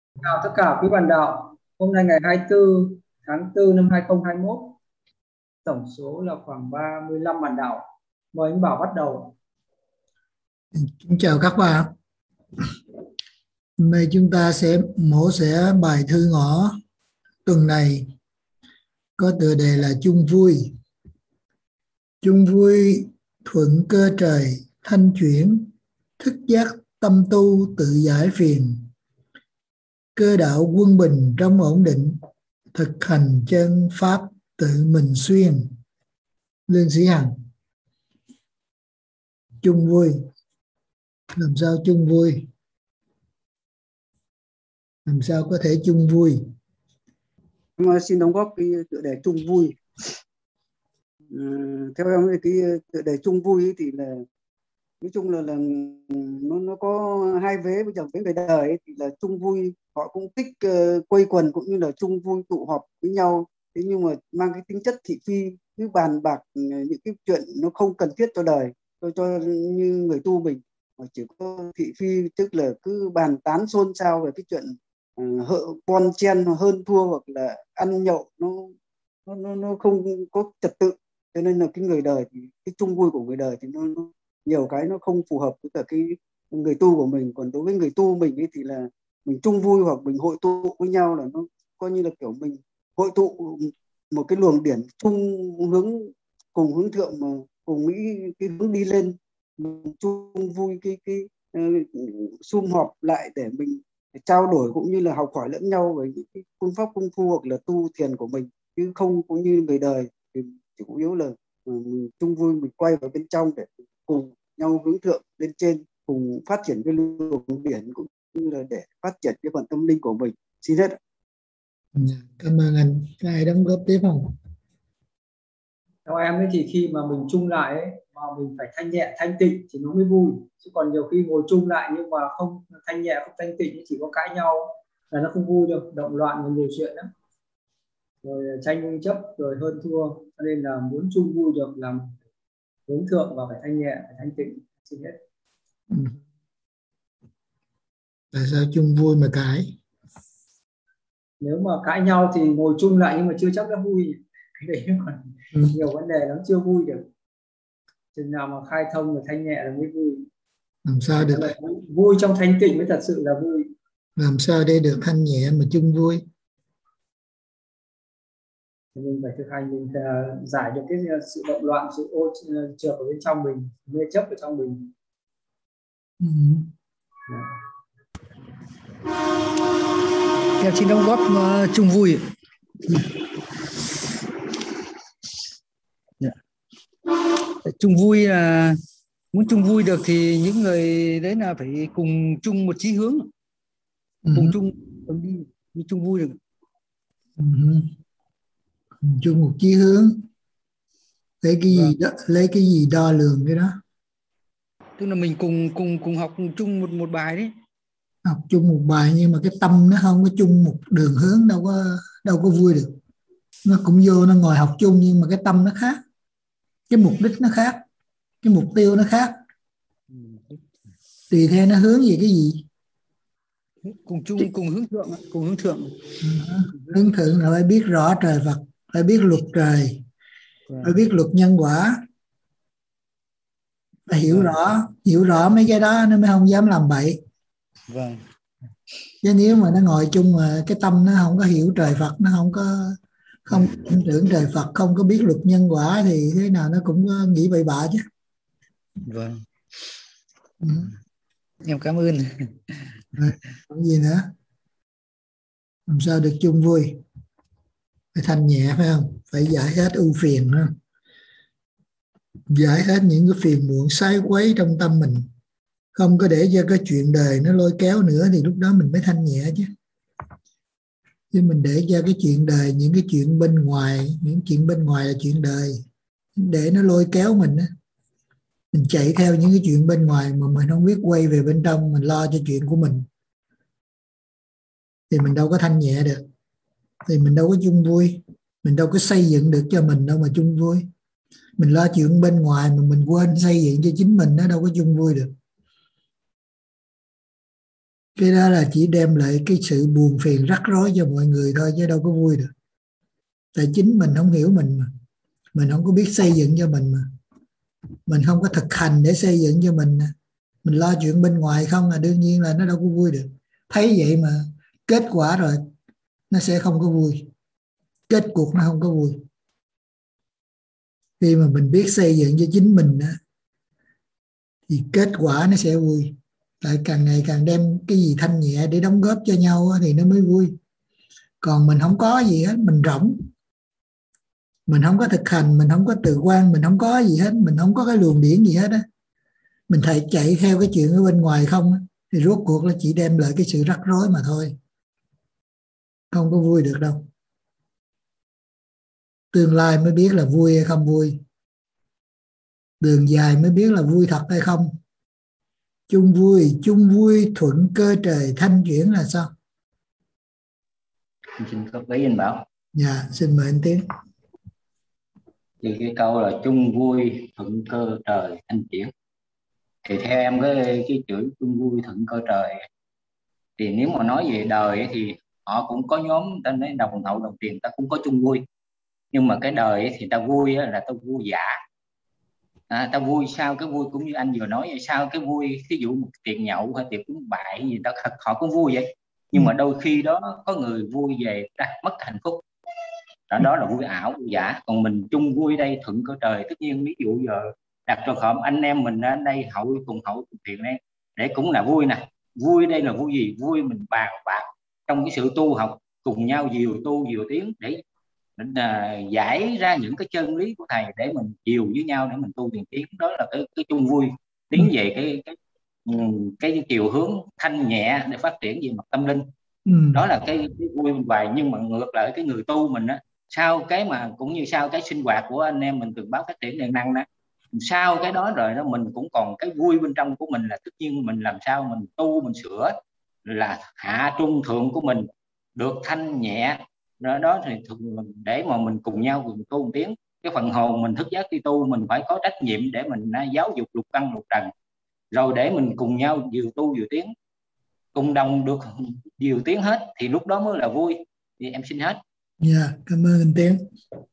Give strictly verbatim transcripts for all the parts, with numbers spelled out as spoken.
Chào tất cả quý bạn đạo. Hôm nay ngày hai mươi tư tháng tư năm hai không hai mốt, tổng số là khoảng ba mươi lăm bạn đạo. Mời anh Bảo bắt đầu. Xin chào các bạn. Hôm nay chúng ta sẽ mổ xẻ bài thư ngõ tuần này có tựa đề là chung vui. Chung vui thuận cơ trời, thanh chuyển, thức giác tâm tu tự giải phiền. Cơ đạo quân bình trong ổn định, thực hành chân pháp tự mình xuyên. Lương Sĩ Hằng. Chung vui. Làm sao chung vui? Làm sao có thể chung vui? Em xin đóng góp cái tựa đề chung vui. Ừ, theo em thì cái tựa đề chung vui ấy thì là nói chung là là nó nó có hai vế. Bây giờ với người đời ấy, thì là chung vui họ cũng thích uh, quây quần cũng như là chung vui tụ họp với nhau, thế nhưng mà mang cái tính chất thị phi, cứ bàn bạc những cái chuyện nó không cần thiết cho đời, cho cho như người tu mình mà chỉ có thị phi, tức là cứ bàn tán xôn xao về cái chuyện uh, hợ bon chen hơn thua, hoặc là ăn nhậu nó nó nó nó không có trật tự. Cho nên là cái người đời thì cái chung vui của người đời thì nó, nó nhiều cái nó không phù hợp với cả cái người tu của mình. Còn đối với người tu mình ấy thì là mình chung vui hoặc mình hội tụ với nhau là nó coi như là kiểu mình hội tụ một cái luồng điển chung, hướng cùng hướng thượng, mà cùng nghĩ cái hướng đi lên, mình chung vui cái cái uh, sum họp lại để mình trao đổi cũng như là học hỏi lẫn nhau về những cái phương pháp công phu hoặc là tu thiền của mình, chứ không cũng như người đời thì chỉ chủ yếu là ừ, mình chung vui, mình quay vào bên trong để cùng nhau hướng thượng lên trên, cùng phát triển cái luồng điển cũng như là để phát triển cái phần tâm linh của mình. Xin hết. Cảm ơn anh. Có ai đóng góp tiếp không? Theo em ấy thì khi mà mình chung lại ấy, mà mình phải thanh nhẹ thanh tịnh thì nó mới vui. Chứ còn nhiều khi ngồi chung lại nhưng mà không thanh nhẹ không thanh tịnh, chỉ có cãi nhau là nó không vui đâu, động loạn và nhiều chuyện lắm. Rồi tranh chấp rồi hơn thua, cho nên là muốn chung vui được làm hướng thượng và phải thanh nhẹ phải thanh tịnh. Xin hết. Ừ. Tại sao chung vui mà cãi? Nếu mà cãi nhau thì ngồi chung lại nhưng mà chưa chắc đã vui, cái đấy còn Ừ. nhiều vấn đề lắm, chưa vui được. Chừng nào mà khai thông và thanh nhẹ là mới vui. Làm sao Phải được nói là vui, vui trong thanh tịnh mới thật sự là vui. làm sao để được thanh nhẹ mà chung vui? Thì mình phải thực hành, mình uh, giải được cái uh, sự động loạn, sự ô uh, trượt ở bên trong mình, mê chấp ở trong mình. Ừ. Đấy. Em xin đóng góp uh, chung vui. Yeah. Chung vui là muốn chung vui được thì những người đấy là phải cùng chung một chí hướng, Ừ. cùng chung cùng đi mới chung vui được. Ừ. Chung một chí hướng. Lấy cái Vâng. gì đó, lấy cái gì đo lường cái đó? Tức là mình cùng cùng cùng học chung một một bài đấy. Học chung một bài nhưng mà cái tâm nó không có chung một đường hướng, đâu có đâu có vui được. Nó cũng vô nó ngồi học chung nhưng mà cái tâm nó khác, cái mục đích nó khác, cái mục tiêu nó khác, tùy theo nó hướng về cái gì. Cùng chung cùng hướng thượng, cùng hướng thượng. Ừ. Hướng thượng là phải biết rõ trời Phật, phải biết luật trời, phải Vâng. biết luật nhân quả, phải hiểu Vâng. rõ hiểu rõ mấy cái đó nó mới không dám làm bậy. Vâng. Chứ nếu mà nó ngồi chung mà cái tâm nó không có hiểu trời Phật, nó không có không tin tưởng trời Phật, không có biết luật nhân quả thì thế nào nó cũng có nghĩ bậy bạ chứ. Vâng. Ừ. Em cảm ơn. Rồi, còn gì nữa? Làm sao được chung vui? Phải thanh nhẹ phải không? Phải giải hết ưu phiền ha. Giải hết những cái phiền muộn sai quấy trong tâm mình, không có để cho cái chuyện đời nó lôi kéo nữa thì lúc đó mình mới thanh nhẹ chứ. Chứ mình để cho cái chuyện đời, những cái chuyện bên ngoài, những chuyện bên ngoài là chuyện đời, để nó lôi kéo mình á, mình chạy theo những cái chuyện bên ngoài mà mình không biết quay về bên trong mình lo cho chuyện của mình thì mình đâu có thanh nhẹ được, thì mình đâu có chung vui, mình đâu có xây dựng được cho mình đâu mà chung vui. Mình lo chuyện bên ngoài mà mình quên xây dựng cho chính mình, nó đâu có chung vui được. Cái đó là chỉ đem lại cái sự buồn phiền rắc rối cho mọi người thôi, chứ đâu có vui được. Tại chính mình không hiểu mình mà, mình không có biết xây dựng cho mình mà, mình không có thực hành để xây dựng cho mình, mình lo chuyện bên ngoài không là đương nhiên là nó đâu có vui được. Thấy vậy mà kết quả rồi nó sẽ không có vui, kết cuộc nó không có vui. Khi mà mình biết xây dựng cho chính mình đó, thì kết quả nó sẽ vui. Tại càng ngày càng đem cái gì thanh nhẹ để đóng góp cho nhau thì nó mới vui. Còn mình không có gì hết, mình rỗng, mình không có thực hành, mình không có tự quan, mình không có gì hết, mình không có cái luồng điển gì hết á, mình thầy chạy theo cái chuyện ở bên ngoài không á, thì rốt cuộc là chỉ đem lại cái sự rắc rối mà thôi, không có vui được đâu. Tương lai mới biết là vui hay không vui, đường dài mới biết là vui thật hay không. Chung vui, chung vui thuận cơ trời thanh chuyển là sao? Xin góp ý anh Bảo. Dạ, xin mời anh Tiến. Thì cái câu là chung vui thuận cơ trời thanh chuyển, thì theo em cái cái chữ chung vui thuận cơ trời, thì nếu mà nói về đời ấy, thì họ cũng có nhóm tên ấy đồng hậu đồng tiền, ta cũng có chung vui. Nhưng mà cái đời ấy, thì ta vui ấy, là ta vui giả. À, ta vui sao cái vui cũng như anh vừa nói, sao cái vui ví dụ một tiệc nhậu hay tiệc cúng bại gì đó họ cũng vui vậy. Nhưng mà đôi khi đó có người vui về à, mất hạnh phúc, đó, đó là vui ảo, vui giả. Còn mình chung vui đây thuận cơ trời, tất nhiên ví dụ giờ đặt trường hợp anh em mình ở đây hậu cùng hậu cùng thiện đây để cũng là vui nè. Vui đây là vui gì? Vui mình bàn bạc trong cái sự tu học, cùng nhau dìu tu dìu tiến để uh, giải ra những cái chân lý của thầy để mình dìu với nhau để mình tu tiền tiến. Đó là cái, cái chung vui tiến về cái cái cái, cái chiều hướng thanh nhẹ để phát triển về mặt tâm linh. Ừ. Đó là cái, cái vui bên ngoài. Nhưng mà ngược lại cái người tu mình á, sau cái mà cũng như sau cái sinh hoạt của anh em mình từng báo phát triển điện năng đó, sau cái đó rồi đó mình cũng còn cái vui bên trong của mình, là tất nhiên mình làm sao mình tu mình sửa là hạ trung thượng của mình được thanh nhẹ đó, đó thì để mà mình cùng nhau cùng tu một tiếng. Cái phần hồn mình thức giác đi tu, mình phải có trách nhiệm để mình giáo dục lục căn lục trần, rồi để mình cùng nhau vừa tu vừa tiến, cùng đồng được vừa tiến hết, thì lúc đó mới là vui. Thì em xin hết. Dạ, yeah, cảm ơn anh Tiến.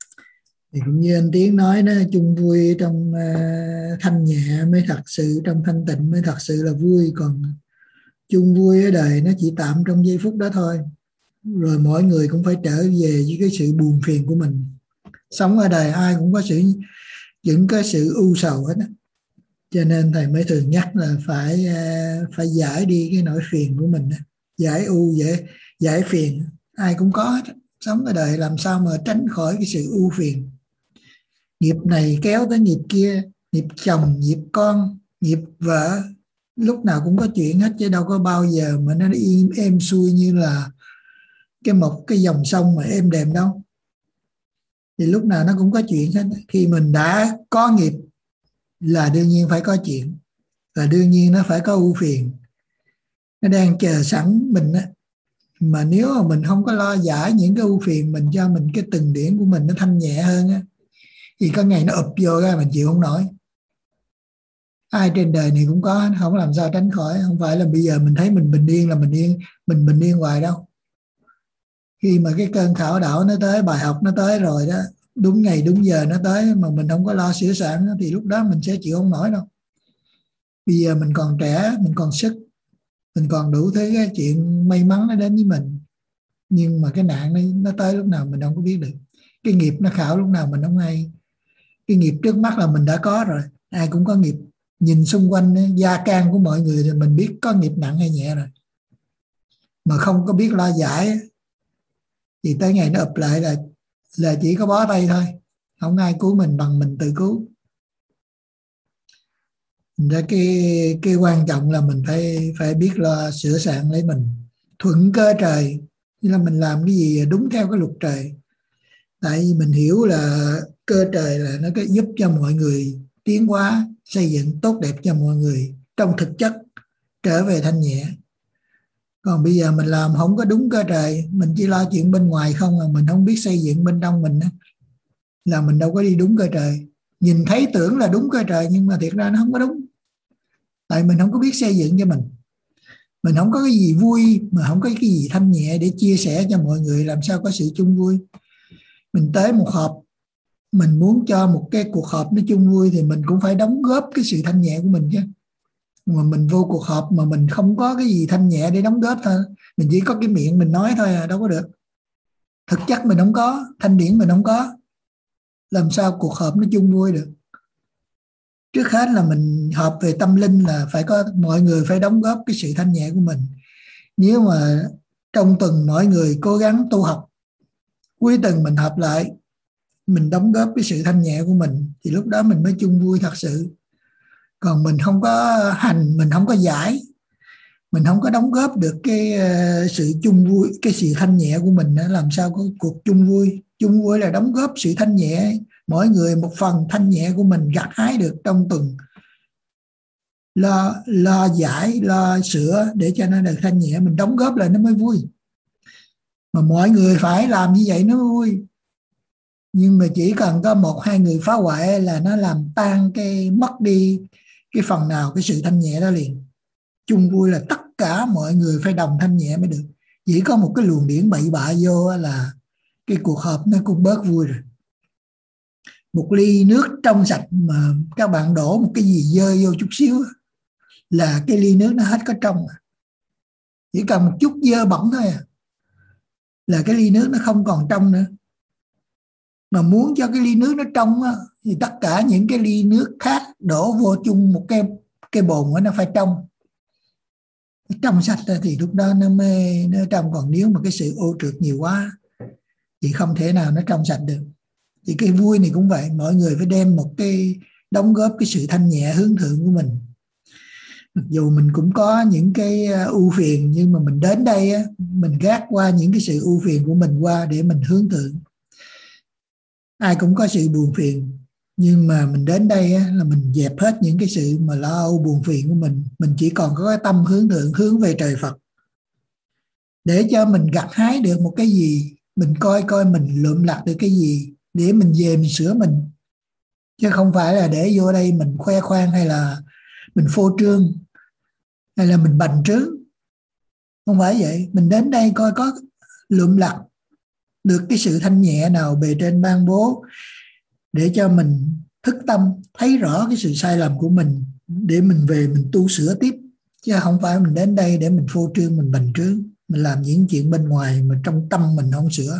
Thì cũng như anh Tiến nói đó, chung vui trong uh, thanh nhẹ mới thật sự, trong thanh tịnh mới thật sự là vui. Còn chung vui ở đời nó chỉ tạm trong giây phút đó thôi, rồi mỗi người cũng phải trở về với cái sự buồn phiền của mình. Sống ở đời ai cũng có sự những cái sự ưu sầu hết đó. Cho nên thầy mới thường nhắc là phải uh, phải giải đi cái nỗi phiền của mình đó. Giải ưu, giải, giải phiền ai cũng có hết. Sống ở đời làm sao mà tránh khỏi cái sự ưu phiền. Nghiệp này kéo tới nghiệp kia, nghiệp chồng, nghiệp con, nghiệp vợ, lúc nào cũng có chuyện hết, chứ đâu có bao giờ mà nó im êm xuôi như là cái một cái dòng sông mà êm đềm đâu. Thì lúc nào nó cũng có chuyện hết. Khi mình đã có nghiệp là đương nhiên phải có chuyện, và đương nhiên nó phải có ưu phiền, nó đang chờ sẵn mình á. Mà nếu mà mình không có lo giải những cái ưu phiền, mình cho mình cái từng điển của mình nó thanh nhẹ hơn á, thì có ngày nó ụp vô ra mình chịu không nổi. Ai trên đời này cũng có, không làm sao tránh khỏi. Không phải là bây giờ mình thấy mình bình yên là mình yên, mình bình yên hoài đâu. Khi mà cái cơn khảo đảo nó tới, bài học nó tới rồi đó, đúng ngày đúng giờ nó tới mà mình không có lo sửa soạn, thì lúc đó mình sẽ chịu không nổi đâu. Bây giờ mình còn trẻ, mình còn sức, mình còn đủ thứ cái chuyện may mắn nó đến với mình. Nhưng mà cái nạn nó, nó tới lúc nào mình không có biết được. Cái nghiệp nó khảo lúc nào mình không hay. Cái nghiệp trước mắt là mình đã có rồi, ai cũng có nghiệp. Nhìn xung quanh gia can của mọi người thì mình biết có nghiệp nặng hay nhẹ rồi. Mà không có biết lo giải thì tới ngày nó ụp lại là là chỉ có bó tay thôi. Không ai cứu mình bằng mình tự cứu. Ra cái cái quan trọng là mình phải phải biết lo sửa soạn lấy mình, thuận cơ trời, như là mình làm cái gì đúng theo cái luật trời. Tại vì mình hiểu là cơ trời là nó cái giúp cho mọi người tiến hóa, xây dựng tốt đẹp cho mọi người trong thực chất trở về thanh nhẹ. Còn bây giờ mình làm không có đúng cơ trời, mình chỉ lo chuyện bên ngoài không, mà mình không biết xây dựng bên trong mình là mình đâu có đi đúng cơ trời. Nhìn thấy tưởng là đúng cơ trời nhưng mà thiệt ra nó không có đúng. Tại mình không có biết xây dựng cho mình. Mình không có cái gì vui mà không có cái gì thanh nhẹ để chia sẻ cho mọi người, làm sao có sự chung vui. Mình tới một họp, mình muốn cho một cái cuộc họp nó chung vui thì mình cũng phải đóng góp cái sự thanh nhẹ của mình chứ. Mà mình vô cuộc họp mà mình không có cái gì thanh nhẹ để đóng góp thôi, mình chỉ có cái miệng mình nói thôi à, đâu có được. Thực chất mình không có, thanh điển mình không có, làm sao cuộc họp nó chung vui được. Trước hết là mình họp về tâm linh là phải có, mọi người phải đóng góp cái sự thanh nhẹ của mình. Nếu mà trong tuần mọi người cố gắng tu học, cuối tuần mình họp lại, mình đóng góp cái sự thanh nhẹ của mình, thì lúc đó mình mới chung vui thật sự. Còn mình không có hành, mình không có giải, mình không có đóng góp được cái uh, sự chung vui, cái sự thanh nhẹ của mình, làm sao có cuộc chung vui. Chung vui là đóng góp sự thanh nhẹ, mỗi người một phần thanh nhẹ của mình gặt hái được trong tuần, lo lo giải, lo sửa để cho nó được thanh nhẹ, mình đóng góp lại nó mới vui. Mà mọi người phải làm như vậy nó mới vui. Nhưng mà chỉ cần có một hai người phá hoại là nó làm tan cái, mất đi cái phần nào cái sự thanh nhẹ đó liền. Chung vui là tất cả mọi người phải đồng thanh nhẹ mới được. Chỉ có một cái luồng điển bậy bạ vô là cái cuộc họp nó cũng bớt vui rồi. Một ly nước trong sạch mà các bạn đổ một cái gì dơ vô chút xíu là cái ly nước nó hết có trong. Chỉ cần một chút dơ bẩn thôi à, là cái ly nước nó không còn trong nữa. Mà muốn cho cái ly nước nó trong á, thì tất cả những cái ly nước khác đổ vô chung một cái cái bồn đó, nó phải trong. Trong sạch thì lúc đó nó mới nó trong. Còn nếu mà cái sự ô trượt nhiều quá thì không thể nào nó trong sạch được. Thì cái vui này cũng vậy, mọi người phải đem một cái đóng góp cái sự thanh nhẹ hướng thượng của mình. Mặc dù mình cũng có những cái ưu phiền, nhưng mà mình đến đây á, mình gác qua những cái sự ưu phiền của mình qua để mình hướng thượng. Ai cũng có sự buồn phiền, nhưng mà mình đến đây á, là mình dẹp hết những cái sự mà lo âu buồn phiền của mình. Mình chỉ còn có cái tâm hướng thượng, hướng về trời Phật, để cho mình gặt hái được một cái gì, mình coi coi mình lượm lặt được cái gì để mình về mình sửa mình. Chứ không phải là để vô đây mình khoe khoang, hay là mình phô trương, hay là mình bành trướng. Không phải vậy. Mình đến đây coi có lượm lặt được cái sự thanh nhẹ nào bề trên ban bố, để cho mình thức tâm thấy rõ cái sự sai lầm của mình, để mình về mình tu sửa tiếp. Chứ không phải mình đến đây để mình phô trương, mình bành trướng, mình làm những chuyện bên ngoài mà trong tâm mình không sửa.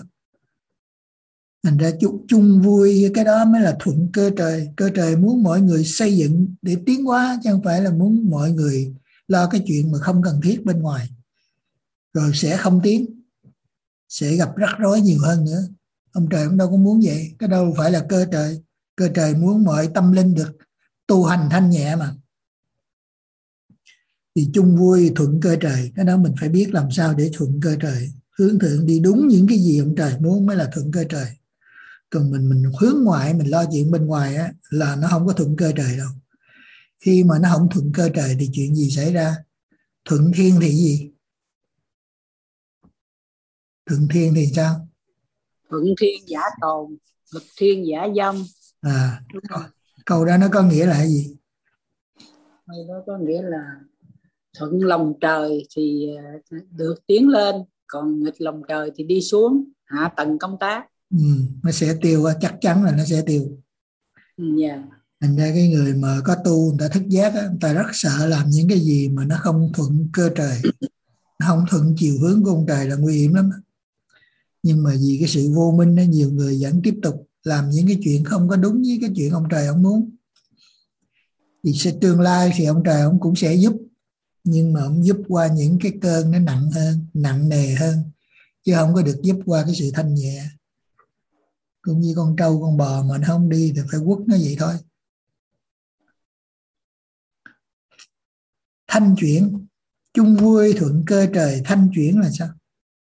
Thành ra chung vui, cái đó mới là thuận cơ trời. Cơ trời muốn mọi người xây dựng để tiến hóa, chứ không phải là muốn mọi người lo cái chuyện mà không cần thiết bên ngoài, rồi sẽ không tiến, sẽ gặp rắc rối nhiều hơn nữa. Ông trời cũng đâu có muốn vậy. Cái đâu phải là cơ trời. Cơ trời muốn mọi tâm linh được tu hành thanh nhẹ mà. Thì chung vui thuận cơ trời. Cái đó mình phải biết làm sao để thuận cơ trời, hướng thượng đi đúng những cái gì ông trời muốn mới là thuận cơ trời. Còn mình mình hướng ngoại, mình lo chuyện bên ngoài á, là nó không có thuận cơ trời đâu. Khi mà nó không thuận cơ trời thì chuyện gì xảy ra? Thuận thiên thì gì? Thuận thiên thì sao? Thuận thiên giả tồn, nghịch thiên giả dâm. À, câu đó nó có nghĩa là gì? Câu đó có nghĩa là thuận lòng trời thì được tiến lên, còn nghịch lòng trời thì đi xuống, hạ tầng công tác. Ừ, nó sẽ tiêu, chắc chắn là nó sẽ tiêu. Yeah. Thành ra cái người mà có tu, người ta thức giác á, người ta rất sợ làm những cái gì mà nó không thuận cơ trời, nó không thuận chiều hướng của ông trời là nguy hiểm lắm. Nhưng mà vì cái sự vô minh đó, nhiều người vẫn tiếp tục làm những cái chuyện không có đúng với cái chuyện ông trời ông muốn. Thì sẽ tương lai thì ông trời ông cũng sẽ giúp, nhưng mà ông giúp qua những cái cơn nó nặng hơn, nặng nề hơn, chứ không có được giúp qua cái sự thanh nhẹ. Cũng như con trâu con bò mà nó không đi thì phải quất nó vậy thôi. Thanh chuyển, chung vui thuận cơ trời. Thanh chuyển là sao?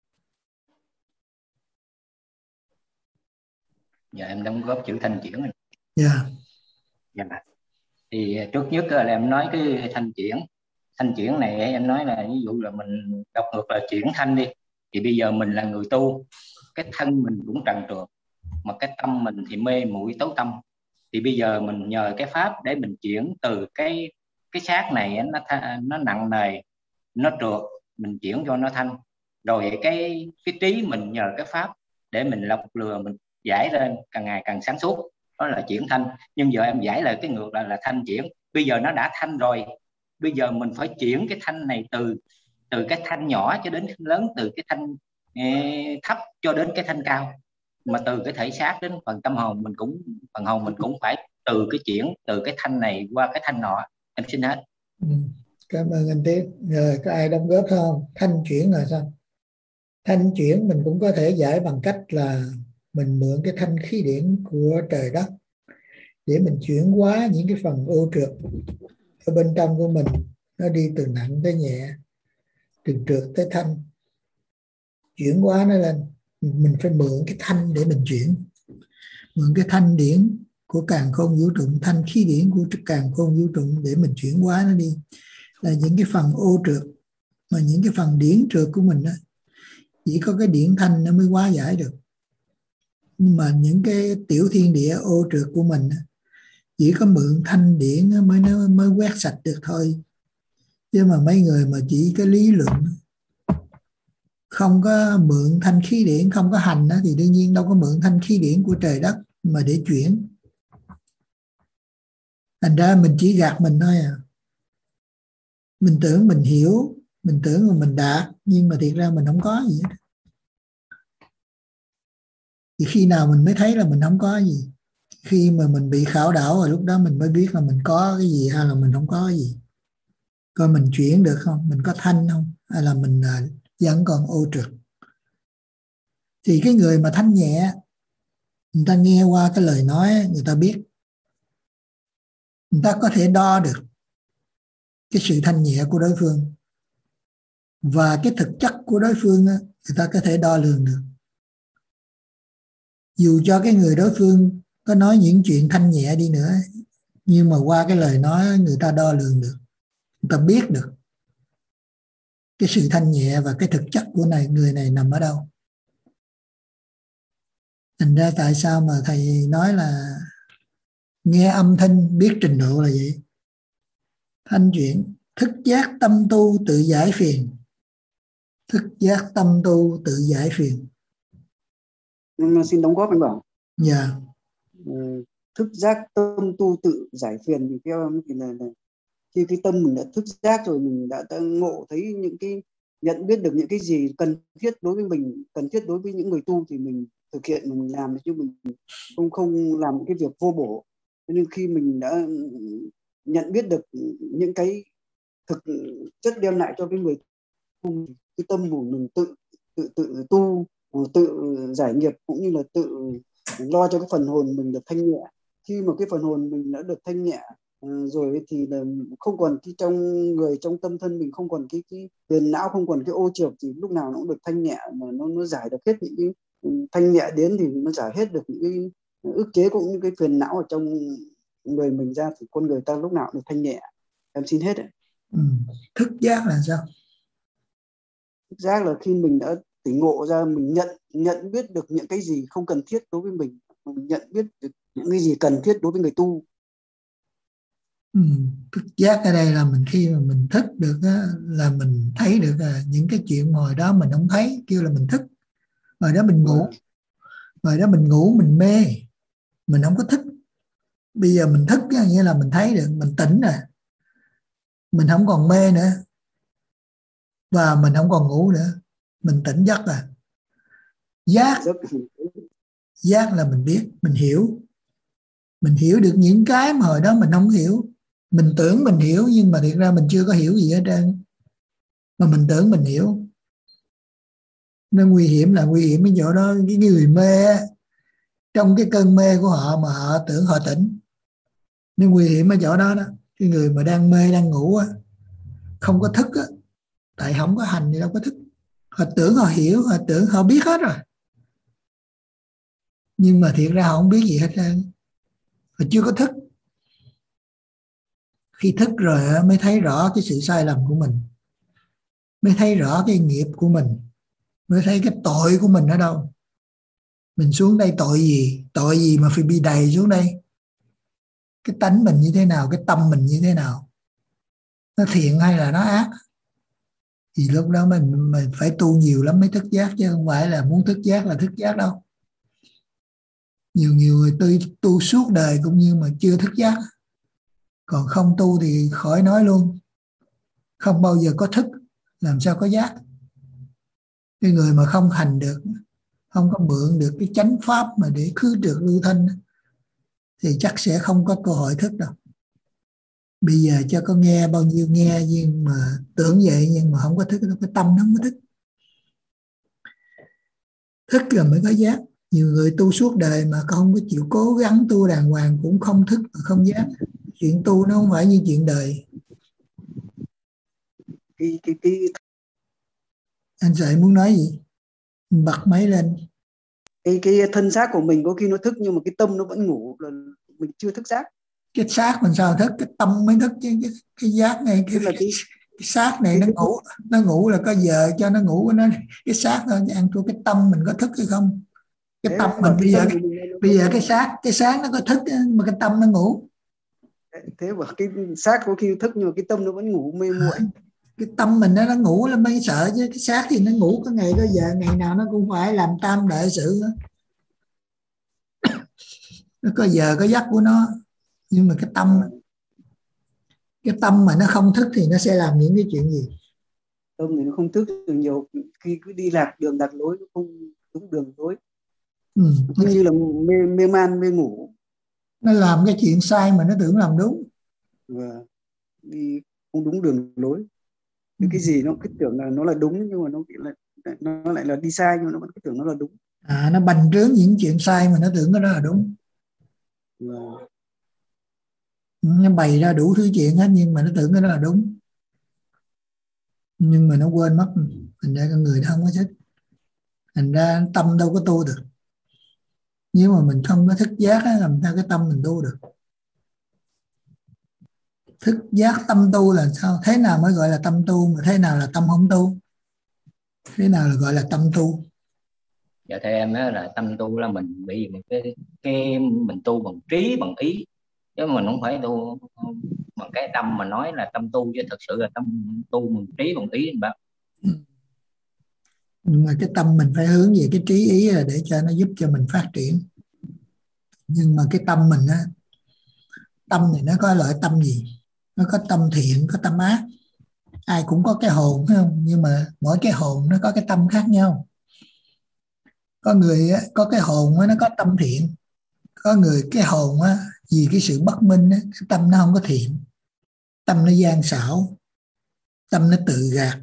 Dạ em đóng góp chữ thanh chuyển. Dạ. Dạ. Thì trước nhất là em nói cái thanh chuyển. Thanh chuyển này em nói là ví dụ là mình đọc ngược là chuyển thanh đi. Thì bây giờ mình là người tu, cái thân mình cũng trần trượt, mà cái tâm mình thì mê muội tối tâm. Thì bây giờ mình nhờ cái pháp để mình chuyển từ cái cái xác này nó nó nặng nề nó trượt, mình chuyển cho nó thanh. Rồi cái cái trí mình nhờ cái pháp để mình lọc lừa, mình giải lên càng ngày càng sáng suốt, đó là chuyển thanh. Nhưng giờ em giải lại cái ngược lại là thanh chuyển. Bây giờ nó đã thanh rồi, bây giờ mình phải chuyển cái thanh này từ từ cái thanh nhỏ cho đến thanh lớn, từ cái thanh eh, thấp cho đến cái thanh cao, mà từ cái thể xác đến phần tâm hồn mình cũng phần hồn mình cũng phải từ cái chuyển từ cái thanh này qua cái thanh nọ. Em xin hết. Ừ. Cảm ơn anh Tiếp. Rồi có ai đóng góp không? Thanh chuyển là sao? Thanh chuyển mình cũng có thể giải bằng cách là mình mượn cái thanh khí điển của trời đất để mình chuyển hóa những cái phần ô trượt ở bên trong của mình, nó đi từ nặng tới nhẹ, từ trượt tới thanh, chuyển hóa nó lên. Mình phải mượn cái thanh để mình chuyển, mượn cái thanh điển của càn khôn vũ trụ, thanh khí điển của càn khôn vũ trụ để mình chuyển hóa nó đi. Là những cái phần ô trượt, mà những cái phần điển trượt của mình đó, chỉ có cái điển thanh nó mới hóa giải được. Nhưng mà những cái tiểu thiên địa ô trượt của mình chỉ có mượn thanh điển mới nó mới quét sạch được thôi. Chứ mà mấy người mà chỉ cái lý luận, không có mượn thanh khí điển, không có hành đó, thì đương nhiên đâu có mượn thanh khí điển của trời đất mà để chuyển. Thành ra mình chỉ gạt mình thôi à. Mình tưởng mình hiểu, mình tưởng là mình đạt, nhưng mà thiệt ra mình không có gì hết. Thì khi nào mình mới thấy là mình không có gì? Khi mà mình bị khảo đảo rồi lúc đó mình mới biết là mình có cái gì hay là mình không có cái gì. Coi mình chuyển được không, mình có thanh không, hay là mình vẫn còn ô trượt. Thì cái người mà thanh nhẹ, người ta nghe qua cái lời nói, người ta biết, người ta có thể đo được cái sự thanh nhẹ của đối phương, và cái thực chất của đối phương người ta có thể đo lường được. Dù cho cái người đối phương có nói những chuyện thanh nhẹ đi nữa, nhưng mà qua cái lời nói người ta đo lường được, người ta biết được cái sự thanh nhẹ và cái thực chất của này người này nằm ở đâu. Thành ra tại sao mà thầy nói là nghe âm thanh biết trình độ là vậy. Thanh chuyển, thức giác tâm tu tự giải phiền. Thức giác tâm tu tự giải phiền. Nhưng xin đóng góp anh Bảo. Dạ. Ừ, thức giác tâm tu tự giải phiền thì theo em thì là, là khi cái tâm mình đã thức giác rồi, mình đã, đã ngộ thấy những cái, nhận biết được những cái gì cần thiết đối với mình, cần thiết đối với những người tu thì mình thực hiện, mình làm, chứ mình không không làm cái việc vô bổ. Nhưng khi mình đã nhận biết được những cái thực chất đem lại cho cái người tu, cái tâm của mình tự tự tự tu, tự giải nghiệp, cũng như là tự lo cho cái phần hồn mình được thanh nhẹ. Khi mà cái phần hồn mình đã được thanh nhẹ rồi thì là không còn cái trong người, trong tâm thân mình không còn cái cái phiền não, không còn cái ô trượt, thì lúc nào nó cũng được thanh nhẹ, mà nó nó giải được hết những cái thanh nhẹ đến thì nó giải hết được những cái ức chế cũng như cái phiền não ở trong người mình ra, thì con người ta lúc nào cũng được thanh nhẹ. Em xin hết đấy. Ừ. Thức giác là sao? Thức giác là khi mình đã tỉnh ngộ ra, mình nhận nhận biết được những cái gì không cần thiết đối với mình, mình nhận biết được những cái gì cần thiết đối với người tu. Ừ. Thức giác ở đây là mình khi mà mình thức được á, là mình thấy được là những cái chuyện hồi đó mình không thấy, kêu là mình thức. Hồi đó mình ngủ, hồi đó mình ngủ mình mê, mình không có thức. Bây giờ mình thức á, nghĩa là mình thấy được, mình tỉnh rồi, mình không còn mê nữa, và mình không còn ngủ nữa, mình tỉnh giấc rồi. Giác, giác là mình biết, mình hiểu, mình hiểu được những cái mà hồi đó mình không hiểu. Mình tưởng mình hiểu nhưng mà thiệt ra mình chưa có hiểu gì hết trơn, mà mình tưởng mình hiểu. Nó nguy hiểm là nguy hiểm cái chỗ đó. Cái người mê trong cái cơn mê của họ mà họ tưởng họ tỉnh, nó nguy hiểm ở chỗ đó đó. Cái người mà đang mê đang ngủ á, không có thức á, tại không có hành thì đâu có thức. Họ tưởng họ hiểu, họ tưởng họ biết hết rồi, nhưng mà thiệt ra họ không biết gì hết trơn, họ chưa có thức. Khi thức rồi mới thấy rõ cái sự sai lầm của mình, mới thấy rõ cái nghiệp của mình, mới thấy cái tội của mình ở đâu. Mình xuống đây tội gì, tội gì mà phải bị đầy xuống đây. Cái tánh mình như thế nào, cái tâm mình như thế nào, nó thiện hay là nó ác. Thì lúc đó mình mình phải tu nhiều lắm mới thức giác, chứ không phải là muốn thức giác là thức giác đâu. Nhiều nhiều người tu, tu suốt đời cũng như mà chưa thức giác. Còn không tu thì khỏi nói luôn, không bao giờ có thức, làm sao có giác. Cái người mà không hành được, không có mượn được cái chánh pháp mà để khứ trượt lưu thanh thì chắc sẽ không có cơ hội thức đâu. Bây giờ cho có nghe bao nhiêu nghe, nhưng mà tưởng vậy nhưng mà không có thức đâu, cái tâm nó không có thức. Thức là mới có giác. Nhiều người tu suốt đời mà không có chịu cố gắng tu đàng hoàng cũng không thức và không giác. Chuyện tu nó không phải như chuyện đời. cái cái cái Anh Sợi muốn nói gì? Bật máy lên. cái cái thân xác của mình có khi nó thức nhưng mà cái tâm nó vẫn ngủ, là mình chưa thức giác. Cái xác mình sao thức, cái tâm mới thức chứ. Cái, cái giác này, cái, Tức là cái, cái, cái xác này cái, nó cái, ngủ, nó ngủ là có giờ cho nó ngủ, nó cái xác thôi. Ăn thua cái tâm mình có thức hay không? Cái thế tâm mà mình cái bây giờ tâm cái, của mình nó, bây giờ cái xác cái xác nó có thức mà cái tâm nó ngủ. thế mà cái xác có khi thức nhưng mà cái tâm nó vẫn ngủ mê muội. Cái tâm mình nó nó ngủ là mới sợ, chứ cái xác thì nó ngủ có ngày có giờ, ngày nào nó cũng phải làm tam đại sự nữa. Nó có giờ có giấc của nó. Nhưng mà cái tâm cái tâm mà nó không thức thì nó sẽ làm những cái chuyện gì? Tâm thì nó không thức được, nhiều khi cứ đi lạc đường lạc lối, nó không đúng đường lối. Ừ. Cứ như là mê, mê man mê ngủ. Nó làm cái chuyện sai mà nó tưởng làm đúng. Và đi không đúng đường lối. Ừ. Cái gì nó cứ tưởng là nó là đúng nhưng mà nó lại nó lại là đi sai, nhưng mà nó vẫn cứ tưởng nó là đúng. À, nó bành trướng những chuyện sai mà nó tưởng cái đó là đúng. Và Nó bày ra đủ thứ chuyện hết nhưng mà nó tưởng cái đó là đúng. Nhưng mà nó quên mất. Thành ra con người nó không có thích. Thành ra tâm đâu có tu được. Nếu mà mình không có thức giác á, làm sao cái tâm mình tu được? Thức giác tâm tu là sao? Thế nào mới gọi là tâm tu, mà thế nào là tâm không tu? Thế nào là gọi là tâm tu? Dạ theo em á là tâm tu là mình bị một cái cái mình tu bằng trí bằng ý, chứ mình không phải tu bằng cái tâm mà nói là tâm tu, chứ thực sự là tâm tu bằng trí bằng ý anh bạn. Nhưng mà cái tâm mình phải hướng về cái trí ý là để cho nó giúp cho mình phát triển. Nhưng mà cái tâm mình á, tâm này nó có loại tâm gì? Nó có tâm thiện, có tâm ác. Ai cũng có cái hồn phải không? Nhưng mà mỗi cái hồn nó có cái tâm khác nhau. Có người á, có cái hồn á, nó có tâm thiện. Có người cái hồn á, vì cái sự bất minh á, cái tâm nó không có thiện. Tâm nó gian xảo, tâm nó tự gạt.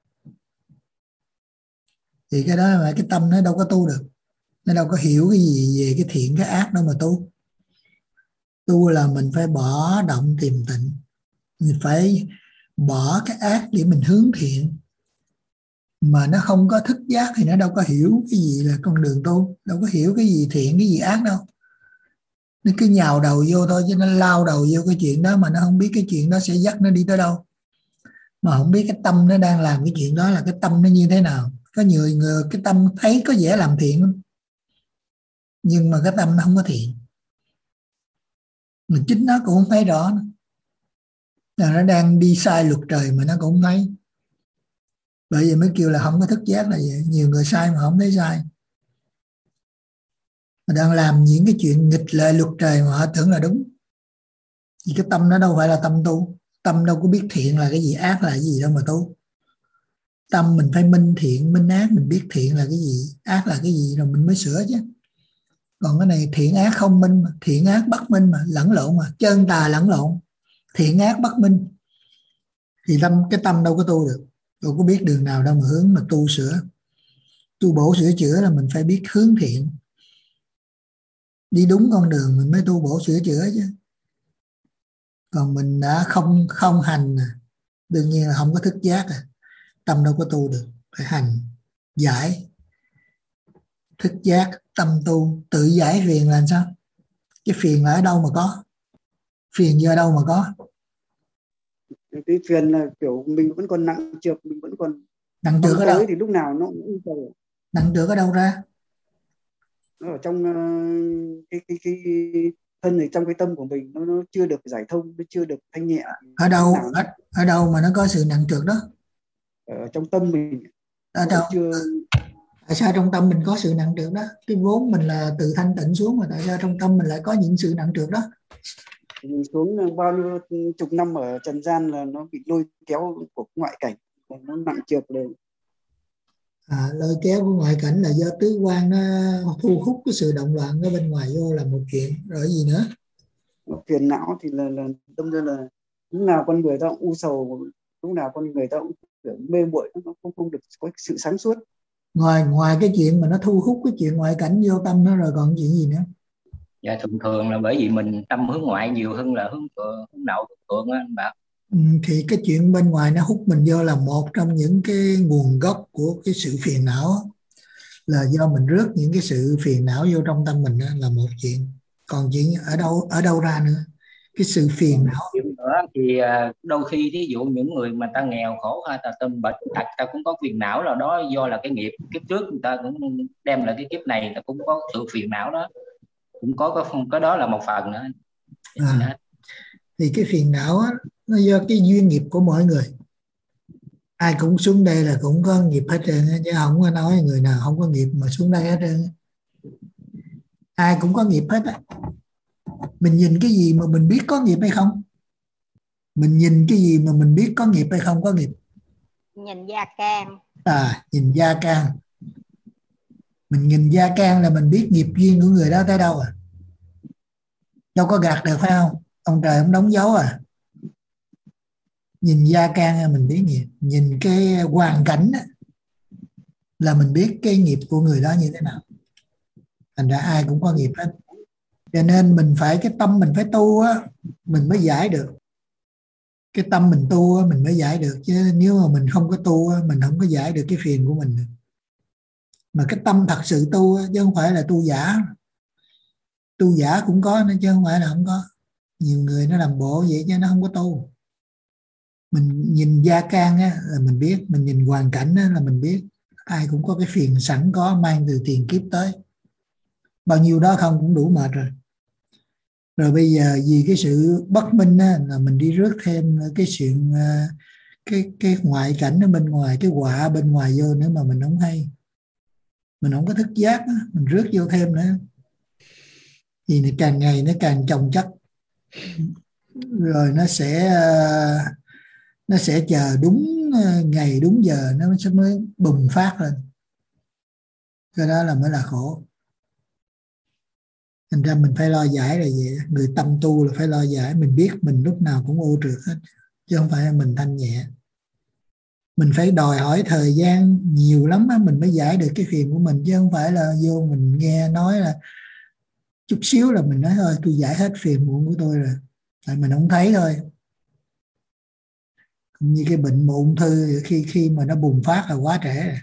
Thì cái đó là cái tâm nó đâu có tu được. Nó đâu có hiểu cái gì về cái thiện cái ác đâu mà tu. Tu là mình phải bỏ động tìm tịnh. Mình phải bỏ cái ác để mình hướng thiện. Mà nó không có thức giác thì nó đâu có hiểu cái gì là con đường tu. Đâu có hiểu cái gì thiện, cái gì ác đâu. Nó cứ nhào đầu vô thôi, chứ nó lao đầu vô cái chuyện đó mà nó không biết cái chuyện đó sẽ dắt nó đi tới đâu. Mà không biết cái tâm nó đang làm cái chuyện đó là cái tâm nó như thế nào. Có nhiều người cái tâm thấy có vẻ làm thiện, nhưng mà cái tâm nó không có thiện. Mà chính nó cũng không thấy rõ nữa. Là nó đang đi sai luật trời mà nó cũng không thấy. Bởi vậy mới kêu là không có thức giác là vậy. Nhiều người sai mà không thấy sai. Mà đang làm những cái chuyện nghịch lại luật trời mà họ tưởng là đúng. Vì cái tâm nó đâu phải là tâm tu. Tâm đâu có biết thiện là cái gì, ác là cái gì đâu mà tu. Tâm mình phải minh thiện, minh ác, mình biết thiện là cái gì, ác là cái gì rồi mình mới sửa chứ. Còn cái này thiện ác không minh mà, thiện ác bất minh mà, lẫn lộn mà, chân tà lẫn lộn, thiện ác bất minh. Thì tâm cái tâm đâu có tu được, đâu có biết đường nào đâu mà hướng mà tu sửa. Tu bổ sửa chữa là mình phải biết hướng thiện, đi đúng con đường mình mới tu bổ sửa chữa chứ. Còn mình đã không không hành, đương nhiên là không có thức giác à. Tâm đâu có tu được, phải hành giải thức giác, tâm tu, tự giải phiền là sao? Cái phiền là ở đâu mà có? Phiền do đâu mà có? cái phiền là kiểu mình vẫn còn nặng trược, mình vẫn còn Nặng trược ở đâu? thì lúc nào nó cũng cầu. Nặng trược ở đâu ra? Nó ở trong uh, cái, cái cái thân này, trong cái tâm của mình, nó nó chưa được giải thông, nó chưa được thanh nhẹ. Ở đâu Nào ở, ở đâu mà nó có sự nặng trược đó? ở trong tâm mình Ở đâu? chưa. Tại sao trong tâm mình có sự nặng trược đó? Cái vốn mình là từ thanh tịnh xuống, mà tại sao trong tâm mình lại có những sự nặng trược đó? Mình xuống bao nhiêu chục năm ở trần gian là nó bị lôi kéo của ngoại cảnh, nó nặng trược lên. À, lôi kéo của ngoại cảnh là do tứ quan nó thu hút cái sự động loạn ở bên ngoài vô là một chuyện, rồi gì nữa? Phiền não thì là là tâm ra là lúc nào con người ta cũng u sầu, lúc nào con người ta cũng mê muội, nó không không được có sự sáng suốt. Ngoài ngoài cái chuyện mà nó thu hút cái chuyện ngoại cảnh vô tâm nó rồi còn chuyện gì nữa? Dạ thường thường là bởi vì mình tâm hướng ngoại nhiều hơn là hướng thượng, hướng nội thượng á anh bảo. Ừ, thì cái chuyện bên ngoài nó hút mình vô là một trong những cái nguồn gốc của cái sự phiền não, là do mình rước những cái sự phiền não vô trong tâm mình, đó là một chuyện. Còn chuyện ở đâu ở đâu ra nữa? Cái sự phiền não Chuyện nữa thì đôi khi ví dụ những người mà ta nghèo khổ hay ta tâm bệnh tật, ta cũng có phiền não nào đó, do là cái nghiệp kiếp trước người ta cũng đem lại cái kiếp này, ta cũng có sự phiền não đó, cũng có có cái đó là một phần nữa. à, thì cái phiền não á, nó do cái duyên nghiệp của mỗi người. Ai cũng xuống đây là cũng có nghiệp hết trơn, chứ không có nói người nào không có nghiệp mà xuống đây hết trơn. Ai cũng có nghiệp hết á. Mình nhìn cái gì mà mình biết có nghiệp hay không? Mình nhìn cái gì mà mình biết có nghiệp hay không có nghiệp? Nhìn da can. À, nhìn da can. Mình nhìn da can là mình biết nghiệp duyên của người đó tới đâu à? Đâu có gạt được phải không? Ông trời không đóng dấu à? Nhìn da can mình biết nghiệp. Nhìn cái hoàn cảnh là mình biết cái nghiệp của người đó như thế nào. Thành ra ai cũng có nghiệp hết. Cho nên mình phải, cái tâm mình phải tu á, mình mới giải được. Cái tâm mình tu á, mình mới giải được. Chứ nếu mà mình không có tu á, mình không có giải được cái phiền của mình. Mà cái tâm thật sự tu á, chứ không phải là tu giả. Tu giả cũng có nữa chứ không phải là không có. Nhiều người nó làm bộ vậy chứ nó không có tu. Mình nhìn da can á, là mình biết. Mình nhìn hoàn cảnh á, là mình biết. Ai cũng có cái phiền sẵn có, mang từ tiền kiếp tới. Bao nhiêu đó không cũng đủ mệt rồi. Rồi bây giờ vì cái sự bất minh á, là mình đi rước thêm cái chuyện cái cái ngoại cảnh ở bên ngoài, cái họa bên ngoài vô nữa mà mình không hay, mình không có thức giác á, mình rước vô thêm nữa, thì nó càng ngày nó càng chồng chất, rồi nó sẽ nó sẽ chờ đúng ngày đúng giờ nó sẽ mới bùng phát lên. Cái đó là mới là khổ. Thành ra mình phải lo giải là vậy. Người tâm tu là phải lo giải. Mình biết mình lúc nào cũng ô trượt hết, chứ không phải là mình thanh nhẹ. Mình phải đòi hỏi thời gian nhiều lắm á, mình mới giải được cái phiền của mình, chứ không phải là vô mình nghe nói là chút xíu là mình nói thôi tôi giải hết phiền muộn của tôi rồi. Tại mình không thấy thôi. Cũng như cái bệnh mà ung thư, khi khi mà nó bùng phát là quá trễ rồi.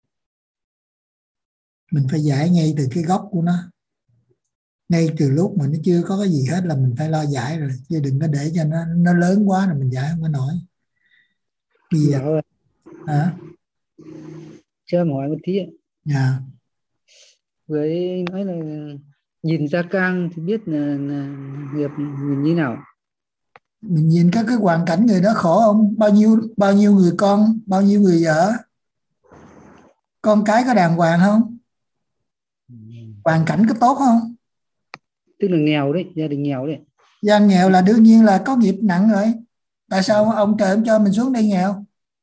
Mình phải giải ngay từ cái gốc của nó. Ngay từ lúc mà nó chưa có cái gì hết là mình phải lo giải rồi, chứ đừng có để cho nó nó lớn quá là mình giải không có nổi. Bây giờ Bảo hả? cho em hỏi một tí ạ. Dạ. Với nói là nhìn da can thì biết là, là nghiệp mình như nào? Mình nhìn các cái hoàn cảnh người đó khổ không? Bao nhiêu bao nhiêu người con, bao nhiêu người vợ, con cái có đàng hoàng không? Hoàn cảnh có tốt không? Tức là nghèo đấy, gia đình nghèo đấy. Gia đình nghèo là đương nhiên là có nghiệp nặng rồi. Tại sao ông trời ông cho mình xuống đây nghèo?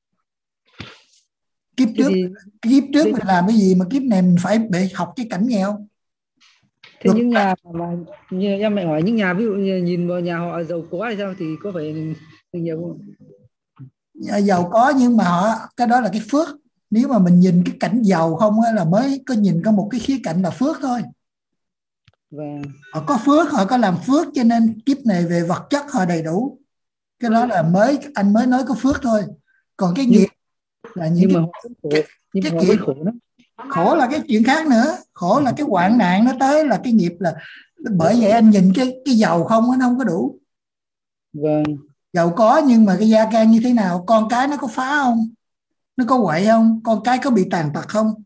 Kiếp trước thì, kiếp trước thế, mình làm cái gì mà kiếp này mình phải bị học cái cảnh nghèo? thế những nhà mà như em mẹ hỏi, những nhà ví dụ như nhìn vào nhà họ giàu có hay sao thì có phải nhiều không? Giàu có nhưng mà họ, cái đó là cái phước. Nếu mà mình nhìn cái cảnh giàu không á, là mới có nhìn có một cái khía cạnh là phước thôi. Và Họ có phước, họ có làm phước cho nên kiếp này về vật chất họ đầy đủ. Cái đó là mới anh mới nói có phước thôi. Còn cái nghiệp là những nhưng cái, mà họ khổ, cái, nhưng cái họ nghiệp vẫn khổ lắm. Khổ là cái chuyện khác nữa. Khổ là cái hoạn nạn nó tới, là cái nghiệp. Là bởi vậy anh nhìn cái cái giàu không nó không có đủ. Vâng. Giàu có nhưng mà cái gia can như thế nào? Con cái nó có phá không? Nó có quậy không? Con cái có bị tàn tật không?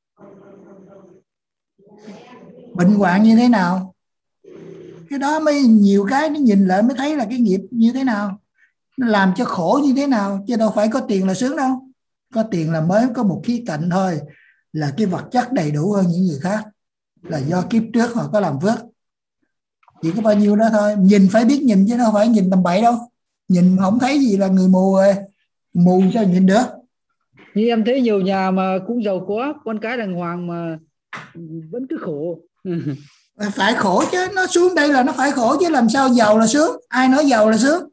Bệnh hoạn như thế nào? Cái đó mới nhiều cái nó nhìn lại mới thấy là cái nghiệp như thế nào, nó làm cho khổ như thế nào, chứ đâu phải có tiền là sướng đâu. Có tiền là mới có một khía cạnh thôi, là cái vật chất đầy đủ hơn những người khác, là do kiếp trước họ có làm phước. Chỉ có bao nhiêu đó thôi. Nhìn phải biết nhìn chứ đâu phải nhìn tầm bậy đâu. Nhìn không thấy gì là người mù rồi. Mù sao nhìn được. Nhưng em thấy nhiều nhà mà cũng giàu có, con cái đàng hoàng mà vẫn cứ khổ. Phải khổ chứ, nó xuống đây là nó phải khổ chứ, làm sao giàu là sướng? Ai nói giàu là sướng?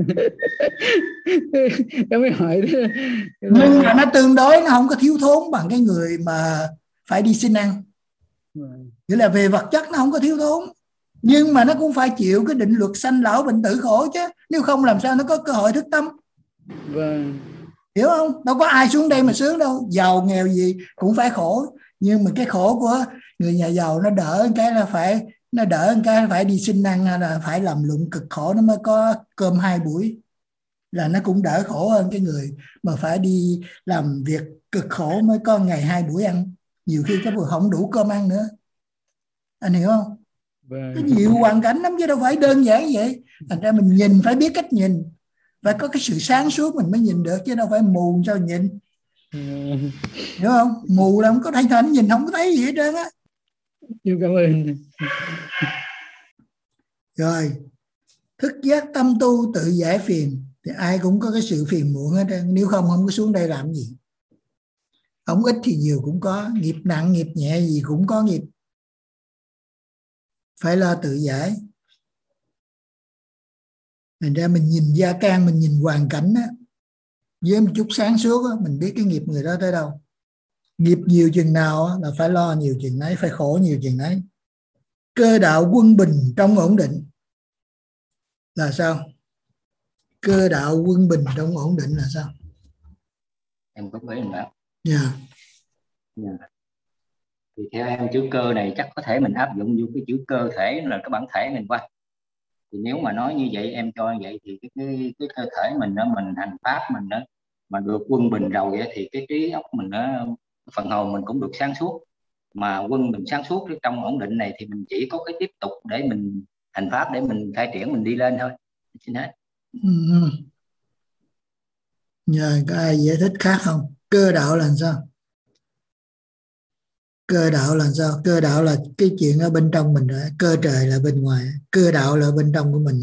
Em mới hỏi thế. Nhưng mà nó tương đối, nó không có thiếu thốn bằng cái người mà phải đi xin ăn. Nghĩa là về vật chất nó không có thiếu thốn, nhưng mà nó cũng phải chịu cái định luật sanh lão bệnh tử khổ chứ, nếu không làm sao nó có cơ hội thức tâm. Vâng. Hiểu không? Đâu có ai xuống đây mà sướng đâu, giàu nghèo gì cũng phải khổ. Nhưng mà cái khổ của người nhà giàu nó đỡ cái là phải nó đỡ cái phải đi xin ăn, là phải làm lụng cực khổ nó mới có cơm hai buổi, là nó cũng đỡ khổ hơn cái người mà phải đi làm việc cực khổ mới có ngày hai buổi ăn, nhiều khi có vừa không đủ cơm ăn nữa. Anh hiểu không? Vâng. Có nhiều hoàn cảnh lắm chứ đâu phải đơn giản vậy. Thành ra mình nhìn phải biết cách nhìn, phải có cái sự sáng suốt mình mới nhìn được, chứ đâu phải mù sao nhìn. Hiểu không? Mù là không có thấy thành, nhìn không có thấy gì hết trơn á. Cảm ơn. Rồi, thức giác tâm tu tự giải phiền, thì ai cũng có cái sự phiền muộn hết trơn. Nếu không không có xuống đây làm gì. Không ít thì nhiều cũng có, nghiệp nặng nghiệp nhẹ gì cũng có nghiệp. Phải lo tự giải. Thành ra mình nhìn gia can, mình nhìn hoàn cảnh á, với một chút sáng suốt á, mình biết cái nghiệp người đó tới đâu. Nghiệp nhiều chừng nào á, là phải lo nhiều chừng nấy, phải khổ nhiều chừng nấy. Cơ đạo quân bình trong ổn định là sao? Cơ đạo quân bình trong ổn định là sao? Em có biết không ạ? Dạ. Yeah. Thì theo em chữ cơ này chắc có thể mình áp dụng vô cái chữ cơ thể là cái bản thể mình qua. Thì nếu mà nói như vậy, em cho như vậy thì cái cái, cái cơ thể mình đó, mình hành pháp mình đó mà được quân bình rồi vậy, thì cái trí óc mình đó, phần hồn mình cũng được sáng suốt. Mà quân mình sáng suốt trong ổn định này thì mình chỉ có cái tiếp tục để mình hành pháp, để mình khai triển, mình đi lên thôi. Xin hết. Ừ. Nhờ có ai giải thích khác không? Cơ đạo là sao? Cơ đạo là sao? Cơ đạo là cái chuyện ở bên trong mình rồi. Cơ trời là bên ngoài. Cơ đạo là bên trong của mình.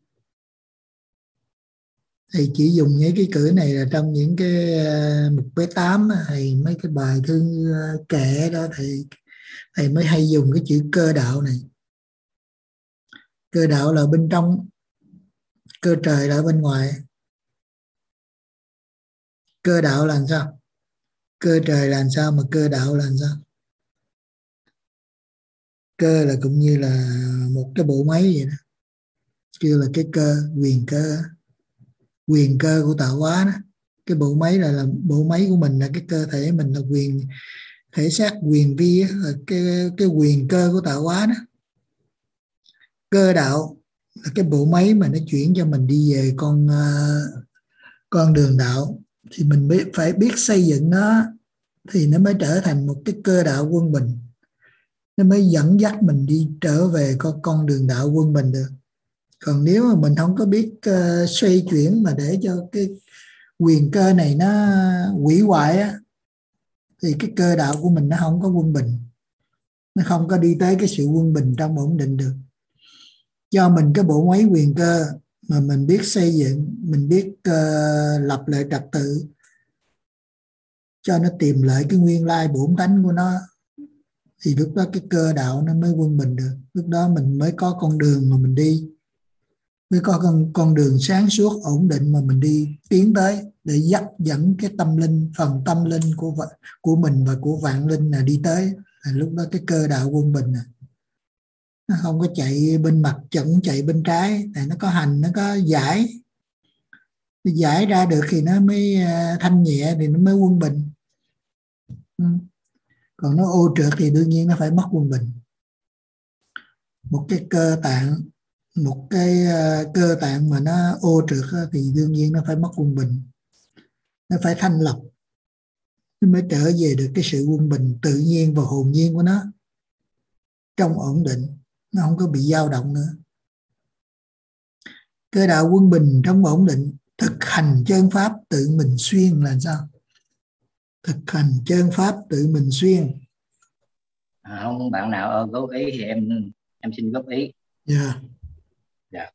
Thầy chỉ dùng những cái cử này là trong những cái mục bé tám hay mấy cái bài thư kệ đó, thầy thầy mới hay dùng cái chữ cơ đạo này. Cơ đạo là bên trong, cơ trời là bên ngoài. Cơ đạo là sao? Cơ trời là sao mà cơ đạo là sao? Cơ là cũng như là một cái bộ máy vậy đó, kêu là cái cơ, quyền cơ, quyền cơ của tạo hóa đó. Cái bộ máy là, là bộ máy của mình, là cái cơ thể mình, là quyền thể xác, quyền vi là cái cái quyền cơ của tạo hóa đó. Cơ đạo là cái bộ máy mà nó chuyển cho mình đi về con uh, con đường đạo, thì mình biết, phải biết xây dựng nó thì nó mới trở thành một cái cơ đạo quân bình, nó mới dẫn dắt mình đi trở về con con đường đạo quân bình được. Còn nếu mà mình không có biết uh, xoay chuyển mà để cho cái quyền cơ này nó hủy hoại á, thì cái cơ đạo của mình nó không có quân bình, nó không có đi tới cái sự quân bình trong ổn định được. Cho mình cái bộ máy quyền cơ mà mình biết xây dựng, mình biết uh, lập lại trật tự cho nó tìm lại cái nguyên lai bổn tánh của nó, thì lúc đó cái cơ đạo nó mới quân bình được. Lúc đó mình mới có con đường mà mình đi, mới có con, con đường sáng suốt ổn định mà mình đi tiến tới, để dắt dẫn cái tâm linh, phần tâm linh của của mình và của vạn linh là đi tới. Là lúc đó cái cơ đạo quân bình à. Nó không có chạy bên mặt, chẳng chạy bên trái, tại nó có hành, nó có giải, nó giải ra được thì nó mới thanh nhẹ, thì nó mới quân bình. Ừ. Còn nó ô trượt thì đương nhiên nó phải mất quân bình. Một cái cơ tạng, một cái cơ tạng mà nó ô trượt thì đương nhiên nó phải mất quân bình, nó phải thanh lọc, nó mới trở về được cái sự quân bình tự nhiên và hồn nhiên của nó trong ổn định, nó không có bị dao động nữa. Cơ đạo quân bình trong ổn định, thực hành chân pháp tự mình xuyên là sao? Thực hành chân pháp tự mình xuyên. À, không bạn nào ơn góp ý thì em em xin góp ý. Dạ. Dạ.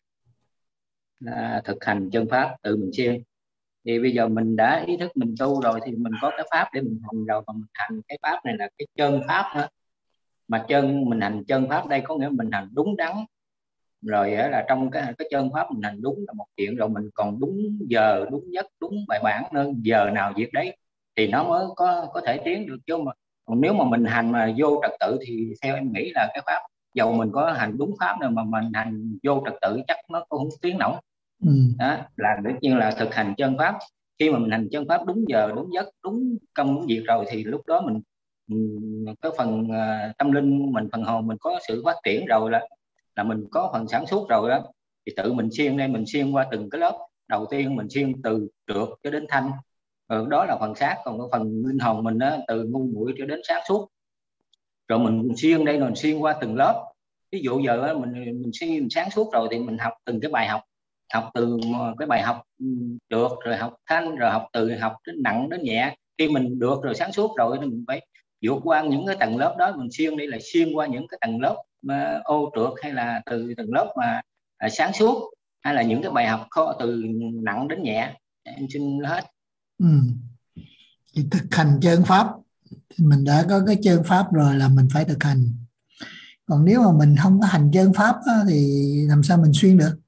Là thực hành chân pháp tự mình xuyên. Thì bây giờ mình đã ý thức mình tu rồi thì mình có cái pháp để mình hành rồi, còn mình hành cái pháp này là cái chân pháp nữa. Mà chân mình hành chân pháp đây có nghĩa mình hành đúng đắn rồi, là trong cái cái chân pháp mình hành đúng là một chuyện, rồi mình còn đúng giờ đúng giấc đúng bài bản nữa, giờ nào việc đấy thì nó mới có có thể tiến được. Chứ mà còn nếu mà mình hành mà vô trật tự thì theo em nghĩ là cái pháp dầu mình có hành đúng pháp rồi mà mình hành vô trật tự chắc nó cũng không tiến nổi. Ừ. Đó là tất nhiên là thực hành chân pháp. Khi mà mình hành chân pháp đúng giờ đúng giấc đúng công đúng việc rồi thì lúc đó mình, mình cái phần uh, tâm linh mình, phần hồn mình có sự phát triển rồi, là là mình có phần sáng suốt rồi đó, thì tự mình xuyên đây, mình xuyên qua từng cái lớp. Đầu tiên mình xuyên từ trượt cho đến thanh, rồi đó là phần xác. Còn cái phần linh hồn mình đó, từ ngu muội cho đến sáng suốt, rồi mình xuyên đây, mình xuyên qua từng lớp. Ví dụ giờ đó, mình mình xuyên sáng suốt rồi thì mình học từng cái bài học, học từ cái bài học được, rồi học thanh, rồi học từ học đến nặng đến nhẹ. Khi mình được rồi sáng suốt rồi thì mình phải vượt qua những cái tầng lớp đó. Mình xuyên đây là xuyên qua những cái tầng lớp mà ô trượt, hay là từ tầng lớp mà à, sáng suốt, hay là những cái bài học khó, từ nặng đến nhẹ. Em xin hết. Ừ. Thì thực hành chân pháp, mình đã có cái chân pháp rồi là mình phải thực hành. Còn nếu mà mình không có hành chân pháp á, thì làm sao mình xuyên được?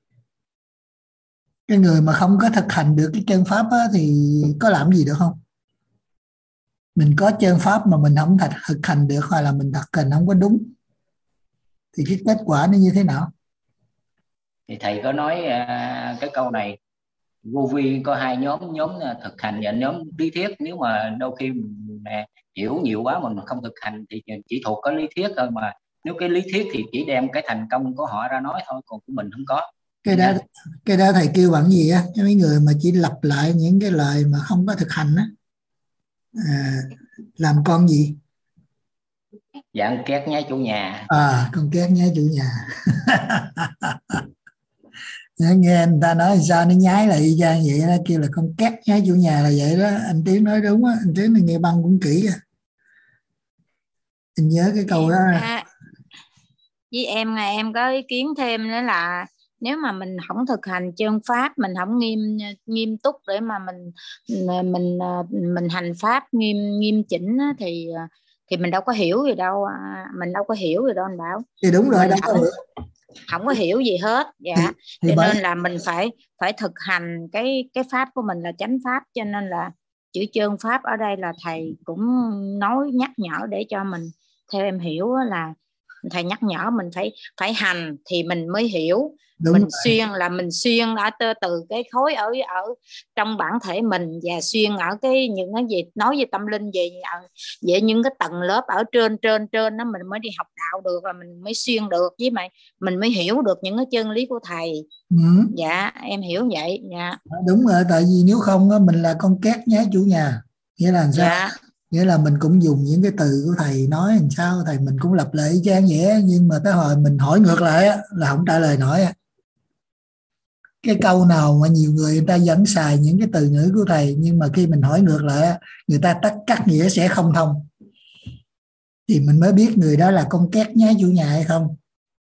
Cái người mà không có thực hành được cái chân pháp á, thì có làm gì được không? Mình có chân pháp mà mình không thực hành được, hoặc là mình thực hành không có đúng, thì cái kết quả nó như thế nào? Thì thầy có nói uh, cái câu này, vô vi có hai nhóm, nhóm thực hành và nhóm lý thuyết. Nếu mà đôi khi mình hiểu nhiều quá mà mình không thực hành thì chỉ thuộc có lý thuyết thôi, mà nếu cái lý thuyết thì chỉ đem cái thành công của họ ra nói thôi, còn của mình không có. Cái đó cái đó thầy kêu bằng gì á? Mấy người mà chỉ lặp lại những cái lời mà không có thực hành á, à, làm con gì? Dạng két nhái chủ nhà. À, con két nhái chủ nhà. Nghe người ta nói sao nó nhái là y chang vậy đó, kêu là con két nhái chủ nhà là vậy đó. Anh Tiến nói đúng á, anh Tiến này nghe băng cũng kỹ á, anh nhớ cái câu đó. À, với em em có ý kiến thêm nữa là nếu mà mình không thực hành chân pháp, mình không nghiêm nghiêm túc để mà mình mình mình hành pháp nghiêm nghiêm chỉnh á, thì thì mình đâu có hiểu gì đâu, mình đâu có hiểu gì đâu anh Bảo. Thì đúng rồi, mình đâu không, có không có hiểu gì hết. Dạ. thì, thì cho bởi... nên là mình phải phải thực hành cái cái pháp của mình là chánh pháp. Cho nên là chữ chân pháp ở đây là thầy cũng nói nhắc nhở để cho mình, theo em hiểu là thầy nhắc nhở mình phải phải hành thì mình mới hiểu. Đúng Mình rồi. xuyên là mình xuyên ở từ, từ cái khối ở ở trong bản thể mình, và xuyên ở cái những cái gì nói về tâm linh, về về những cái tầng lớp ở trên trên trên đó, mình mới đi học đạo được, là mình mới xuyên được, với mày mình mới hiểu được những cái chân lý của thầy. Ừ. Dạ em hiểu vậy. Dạ đúng rồi, tại vì nếu không á, mình là con két nhái chủ nhà. Nghĩa là làm sao? dạ Nghĩa là mình cũng dùng những cái từ của thầy nói làm sao, thầy mình cũng lặp lại y chang vậy, nhưng mà tới hồi mình hỏi ngược lại á, là không trả lời nổi á. Cái câu nào mà nhiều người người ta vẫn xài những cái từ ngữ của thầy, nhưng mà khi mình hỏi ngược lại á, người ta tắt cắt nghĩa sẽ không thông, thì mình mới biết người đó là con két nhái chủ nhà hay không.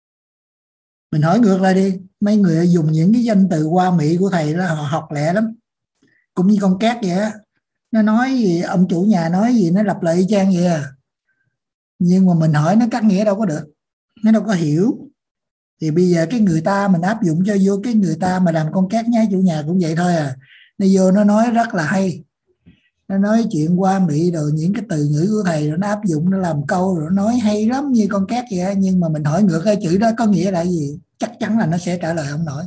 Mình hỏi ngược lại đi, mấy người dùng những cái danh từ hoa mỹ của thầy đó, họ học lẹ lắm, cũng như con két vậy á. Nó nói gì, ông chủ nhà nói gì nó lặp lại y chang vậy à, nhưng mà mình hỏi nó cắt nghĩa đâu có được, nó đâu có hiểu. Thì bây giờ cái người ta mình áp dụng cho vô cái người ta mà làm con két nhái chủ nhà cũng vậy thôi à. Nó vô nó nói rất là hay, nó nói chuyện qua mỹ rồi những cái từ ngữ của thầy rồi nó áp dụng, nó làm câu rồi nó nói hay lắm như con két vậy. Nhưng mà mình hỏi ngược cái chữ đó có nghĩa là gì, chắc chắn là nó sẽ trả lời không nổi.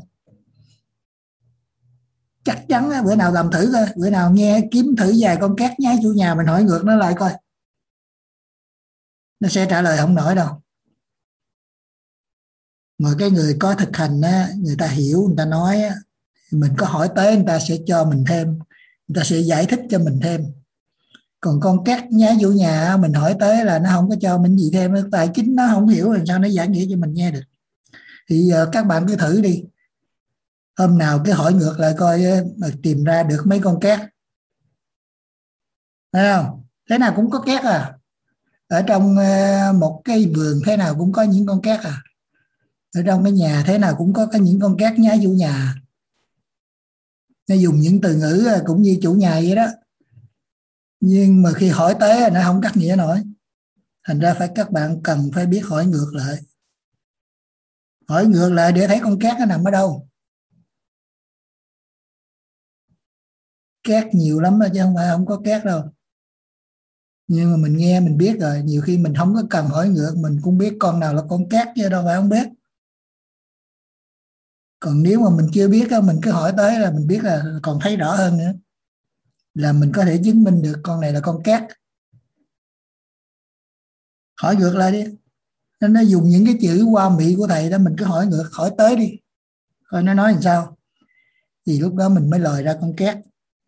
Chắc chắn á, bữa nào làm thử coi, bữa nào nghe kiếm thử vài con két nhái chủ nhà, mình hỏi ngược nó lại coi, nó sẽ trả lời không nổi đâu. Mà cái người có thực hành á, người ta hiểu, người ta nói á, mình có hỏi tới người ta sẽ cho mình thêm, người ta sẽ giải thích cho mình thêm. Còn con két nhái chủ nhà mình hỏi tới là nó không có cho mình gì thêm, tại chính nó không hiểu làm sao nó giải nghĩa cho mình nghe được. Thì uh, các bạn cứ thử đi, hôm nào cứ hỏi ngược lại coi uh, tìm ra được mấy con két, Thấy không? Thế nào cũng có két à. Ở trong uh, một cái vườn thế nào cũng có những con két à. Ở trong cái nhà thế nào cũng có, có những con két nhái chủ nhà. Nó dùng những từ ngữ cũng như chủ nhà vậy đó, nhưng mà khi hỏi tới nó không cắt nghĩa nổi. Thành ra phải các bạn cần phải biết hỏi ngược lại. Hỏi ngược lại để thấy con két nó nằm ở đâu. Két nhiều lắm đó, chứ không phải không có két đâu. Nhưng mà mình nghe mình biết rồi, nhiều khi mình không có cần hỏi ngược, mình cũng biết con nào là con két chứ đâu phải không biết. Còn nếu mà mình chưa biết mình cứ hỏi tới là mình biết, là còn thấy rõ hơn nữa, là mình có thể chứng minh được con này là con két. Hỏi ngược lại đi. Nên nó dùng những cái chữ hoa mỹ của thầy đó, mình cứ hỏi ngược, hỏi tới đi coi nó nói làm sao, thì lúc đó mình mới lòi ra con két.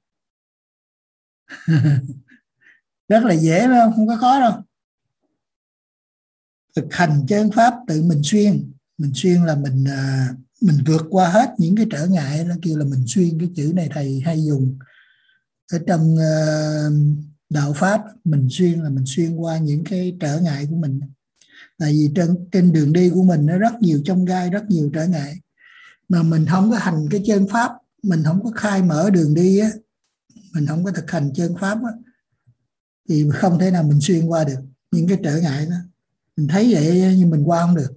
Rất là dễ phải không? Không có khó đâu. Thực hành chân pháp tự mình xuyên. Mình xuyên là mình à, mình vượt qua hết những cái trở ngại, nó kêu là mình xuyên. Cái chữ này thầy hay dùng ở trong uh, đạo pháp. Mình xuyên là mình xuyên qua những cái trở ngại của mình. Tại vì trên, trên đường đi của mình nó rất nhiều chông gai, rất nhiều trở ngại, mà mình không có hành cái chân pháp, mình không có khai mở đường đi á, mình không có thực hành chân pháp á, thì không thể nào mình xuyên qua được những cái trở ngại đó. Mình thấy vậy nhưng mình qua không được.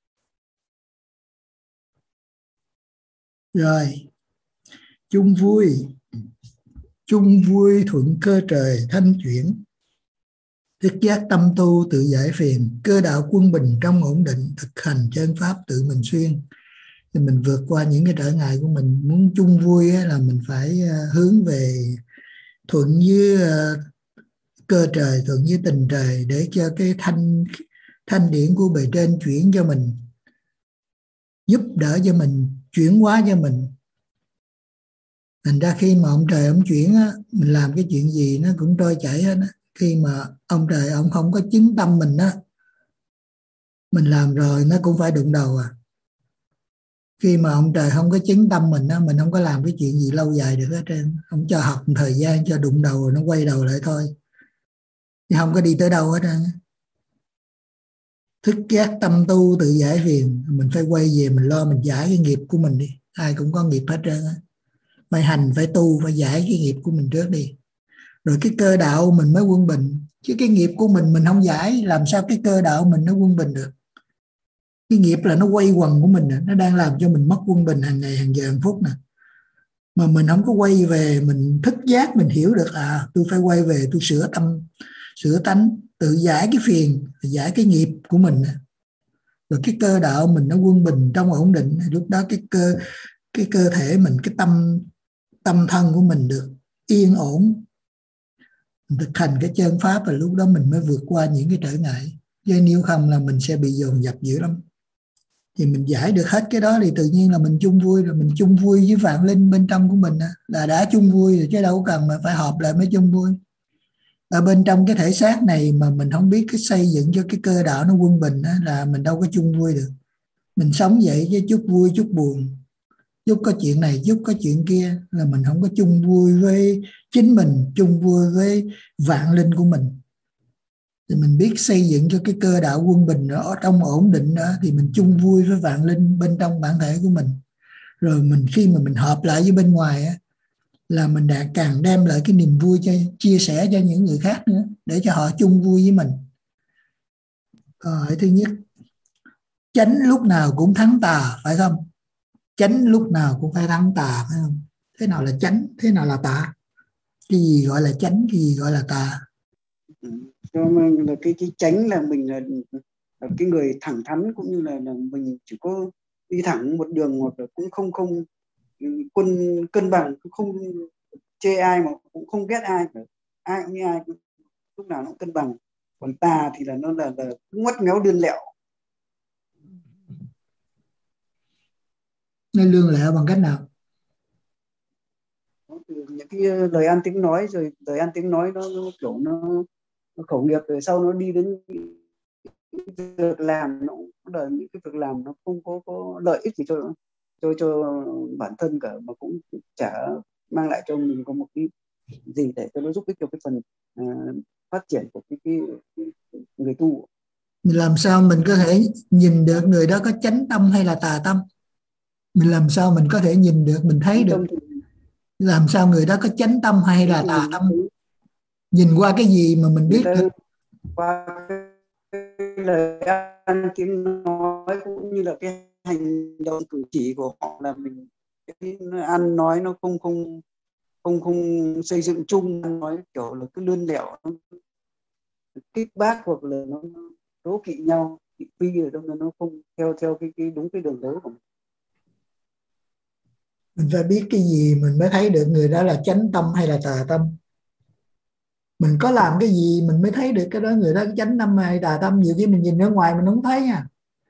Rồi, chung vui. Chung vui thuận cơ trời thanh chuyển. Thức giác tâm tu tự giải phiền. Cơ đạo quân bình trong ổn định. Thực hành chân pháp tự mình xuyên. Thì mình vượt qua những cái trở ngại của mình. Muốn chung vui là mình phải hướng về thuận với cơ trời, thuận với tình trời, để cho cái thanh thanh điển của bề trên chuyển cho mình, giúp đỡ cho mình, chuyển hóa cho mình. Thành ra khi mà ông trời ông chuyển á, mình làm cái chuyện gì nó cũng trôi chảy hết á. Khi mà ông trời ông không có chứng tâm mình á, mình làm rồi nó cũng phải đụng đầu à. Khi mà ông trời không có chứng tâm mình á, mình không có làm cái chuyện gì lâu dài được hết trơn. Ông cho học một thời gian, cho đụng đầu rồi nó quay đầu lại thôi, chứ không có đi tới đâu hết trơn. Thức giác tâm tu tự giải phiền. Mình phải quay về mình lo mình giải cái nghiệp của mình đi. Ai cũng có nghiệp hết trơn á. Phải hành, phải tu, phải giải cái nghiệp của mình trước đi, rồi cái cơ đạo mình mới quân bình. Chứ cái nghiệp của mình mình không giải, làm sao cái cơ đạo mình nó quân bình được. Cái nghiệp là nó quay quần của mình, nó đang làm cho mình mất quân bình hàng ngày, hàng giờ, hàng phút nè. Mà mình không có quay về, mình thức giác, mình hiểu được à, tôi phải quay về, tôi sửa tâm, sửa tánh, tự giải cái phiền, giải cái nghiệp của mình. Rồi cái cơ đạo mình nó quân bình trong ổn định, lúc đó cái cơ cái cơ thể mình, cái tâm tâm thân của mình được yên ổn. Mình thực hành cái chân pháp, và lúc đó mình mới vượt qua những cái trở ngại. Chứ nếu không là mình sẽ bị dồn dập dữ lắm. Thì mình giải được hết cái đó thì tự nhiên là mình chung vui rồi. Mình chung vui với vạn linh bên trong của mình là đã chung vui rồi, chứ đâu cần mà phải họp lại mới chung vui. Ở bên trong cái thể xác này mà mình không biết cái xây dựng cho cái cơ đạo nó quân bình á, là mình đâu có chung vui được. Mình sống vậy chứ chút vui chút buồn, chút có chuyện này chút có chuyện kia, là mình không có chung vui với chính mình, chung vui với vạn linh của mình. Thì mình biết xây dựng cho cái cơ đạo quân bình ở trong ổn định đó, thì mình chung vui với vạn linh bên trong bản thể của mình. Rồi mình khi mà mình hợp lại với bên ngoài á, là mình đã càng đem lại cái niềm vui cho, chia sẻ cho những người khác nữa, để cho họ chung vui với mình. Câu hỏi thứ nhất, chánh lúc nào cũng thắng tà phải không? Chánh lúc nào cũng phải thắng tà phải không? Thế nào là chánh, thế nào là tà? Cái gì gọi là chánh, cái gì gọi là tà? Cho nên là cái cái chánh là mình là, là cái người thẳng thắn, cũng như là, là mình chỉ có đi thẳng một đường, hoặc là cũng không không quân cân bằng, cũng không chê ai mà cũng không ghét ai, ai cũng như ai, lúc nào nó cũng cân bằng. Còn tà thì là nó là, là ngoắt méo lươn lẹo. Nó lương lẹo bằng cách nào? Từ những cái lời ăn tiếng nói, rồi lời ăn tiếng nói nó, nó kiểu nó, nó khẩu nghiệp, rồi sau nó đi đến việc làm, nó là những cái việc làm nó không có, có lợi ích gì cho cho cho bản thân cả, mà cũng chả mang lại cho mình có một cái gì để cho nó giúp ích cho cái phần uh, phát triển của cái, cái, cái, cái người tu. Mình làm sao mình có thể nhìn được người đó có chánh tâm hay là tà tâm? Mình làm sao mình có thể nhìn được, mình thấy được làm sao người đó có chánh tâm hay là tà tâm? Nhìn qua cái gì mà mình biết được? Qua cái lời ăn tiếng nói cũng như là cái hành động cử chỉ của họ, là mình cái ăn nói nó không không không không xây dựng chung, nói kiểu là cứ lươn lẹo, kích bác hoặc là nó đố kỵ nhau, thị phi ở đâu nó không theo theo cái, cái đúng cái đường lối của mình. Mình phải biết cái gì mình mới thấy được người đó là chánh tâm hay là tà tâm. Mình có làm cái gì mình mới thấy được cái đó người đó chánh tâm hay tà tâm. Nhiều khi mình nhìn ở ngoài mình không thấy nha,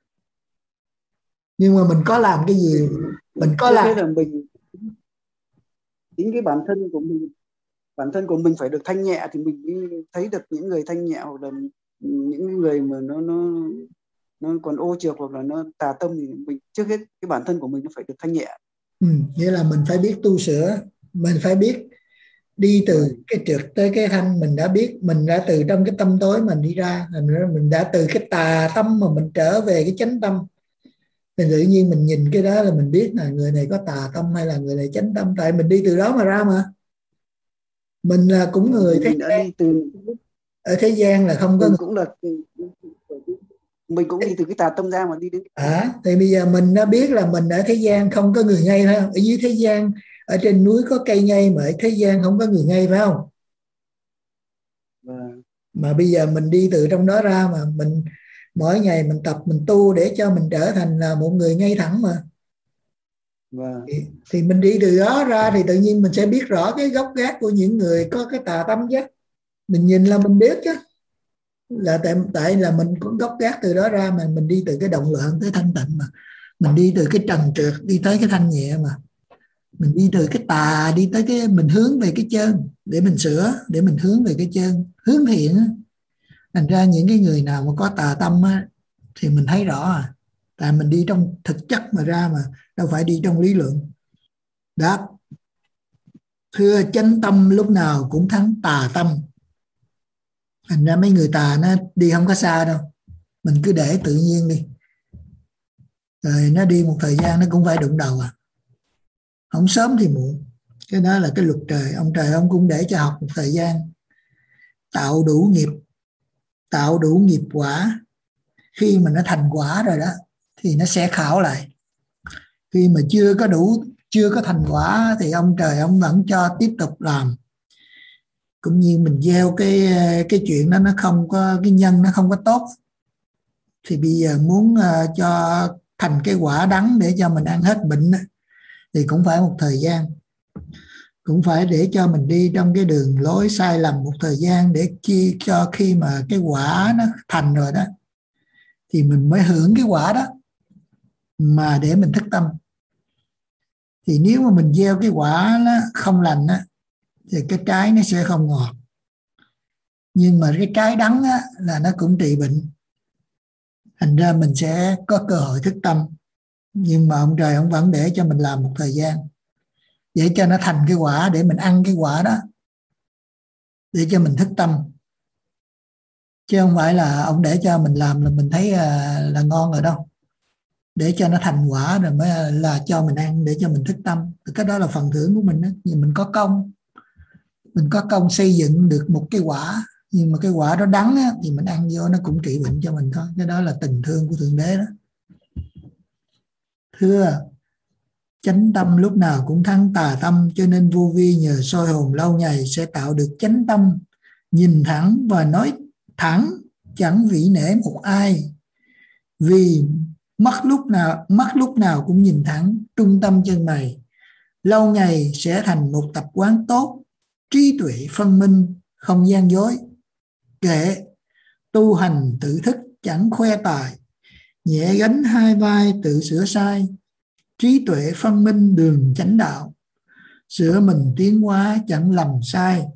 nhưng mà mình có làm cái gì, mình có Trước làm hết là mình chính cái bản thân của mình bản thân của mình phải được thanh nhẹ thì mình mới thấy được những người thanh nhẹ, hoặc là những người mà nó nó nó còn ô trược hoặc là nó tà tâm, thì mình trước hết cái bản thân của mình nó phải được thanh nhẹ. Ừ, nghĩa là mình phải biết tu sửa, mình phải biết đi từ ừ. cái trượt tới cái thanh. Mình đã biết, mình đã từ trong cái tâm tối mình đi ra, mình đã từ cái tà tâm mà mình trở về cái chánh tâm. Thì tự nhiên mình nhìn cái đó là mình biết là người này có tà tâm hay là người này chánh tâm, tại mình đi từ đó mà ra mà. Mình là cũng người mình đã đi từ ở thế gian là không có mình cũng là mình cũng đi từ cái tà tâm ra mà đi đến à, thì bây giờ mình đã biết là mình ở thế gian không có người ngay, phải không? Ở dưới thế gian, ở trên núi có cây ngay, mà ở thế gian không có người ngay, phải không? và... Mà bây giờ mình đi từ trong đó ra, mà mình mỗi ngày mình tập mình tu để cho mình trở thành là một người ngay thẳng mà. và... thì, thì mình đi từ đó ra thì tự nhiên mình sẽ biết rõ cái gốc gác của những người có cái tà tâm chứ. Mình nhìn là mình biết chứ, là tại tại là mình có gốc gác từ đó ra, mà mình đi từ cái động loạn tới thanh tịnh, mà mình đi từ cái trần trượt đi tới cái thanh nhẹ, mà mình đi từ cái tà đi tới cái mình hướng về cái chân để mình sửa, để mình hướng về cái chân hướng thiện. Thành ra những cái người nào mà có tà tâm á, thì mình thấy rõ à, tại mình đi trong thực chất mà ra, mà đâu phải đi trong lý luận. Đáp: thưa, chánh tâm lúc nào cũng thắng tà tâm. Thành ra mấy người tà nó đi không có xa đâu, mình cứ để tự nhiên đi, rồi nó đi một thời gian nó cũng phải đụng đầu à, không sớm thì muộn. Cái đó là cái luật trời, ông trời ông cũng để cho học một thời gian, tạo đủ nghiệp, tạo đủ nghiệp quả. Khi mà nó thành quả rồi đó thì nó sẽ khảo lại. Khi mà chưa có đủ, chưa có thành quả thì ông trời ông vẫn cho tiếp tục làm. Cũng như mình gieo cái cái chuyện đó, nó không có, cái nhân nó không có tốt, thì bây giờ muốn uh, cho thành cái quả đắng để cho mình ăn hết bệnh đó, thì cũng phải một thời gian, cũng phải để cho mình đi trong cái đường lối sai lầm một thời gian, để chi cho khi mà cái quả nó thành rồi đó thì mình mới hưởng cái quả đó, mà để mình thức tâm. Thì nếu mà mình gieo cái quả nó không lành á, thì cái trái nó sẽ không ngọt. Nhưng mà cái trái đắng á, là nó cũng trị bệnh. Thành ra mình sẽ có cơ hội thức tâm. Nhưng mà ông trời ông vẫn để cho mình làm một thời gian, để cho nó thành cái quả, để mình ăn cái quả đó, để cho mình thức tâm. Chứ không phải là ông để cho mình làm là mình thấy là, là ngon rồi đâu. Để cho nó thành quả rồi mới là cho mình ăn, để cho mình thức tâm. Cái đó là phần thưởng của mình đó. Nhưng mình có công, mình có công xây dựng được một cái quả, nhưng mà cái quả đó đắng á, thì mình ăn vô nó cũng trị bệnh cho mình thôi. Cái đó là tình thương của Thượng Đế đó. Thưa, chánh tâm lúc nào cũng thắng tà tâm, cho nên vô vi nhờ soi hồn lâu ngày sẽ tạo được chánh tâm, nhìn thẳng và nói thẳng, chẳng vĩ nể một ai. Vì mắt lúc nào mắt lúc nào cũng nhìn thẳng trung tâm chân mày, lâu ngày sẽ thành một tập quán tốt, trí tuệ phân minh, không gian dối. Kệ tu hành tự thức chẳng khoe tài, nhẹ gánh hai vai tự sửa sai, trí tuệ phân minh đường chánh đạo, sửa mình tiến hóa chẳng lầm sai.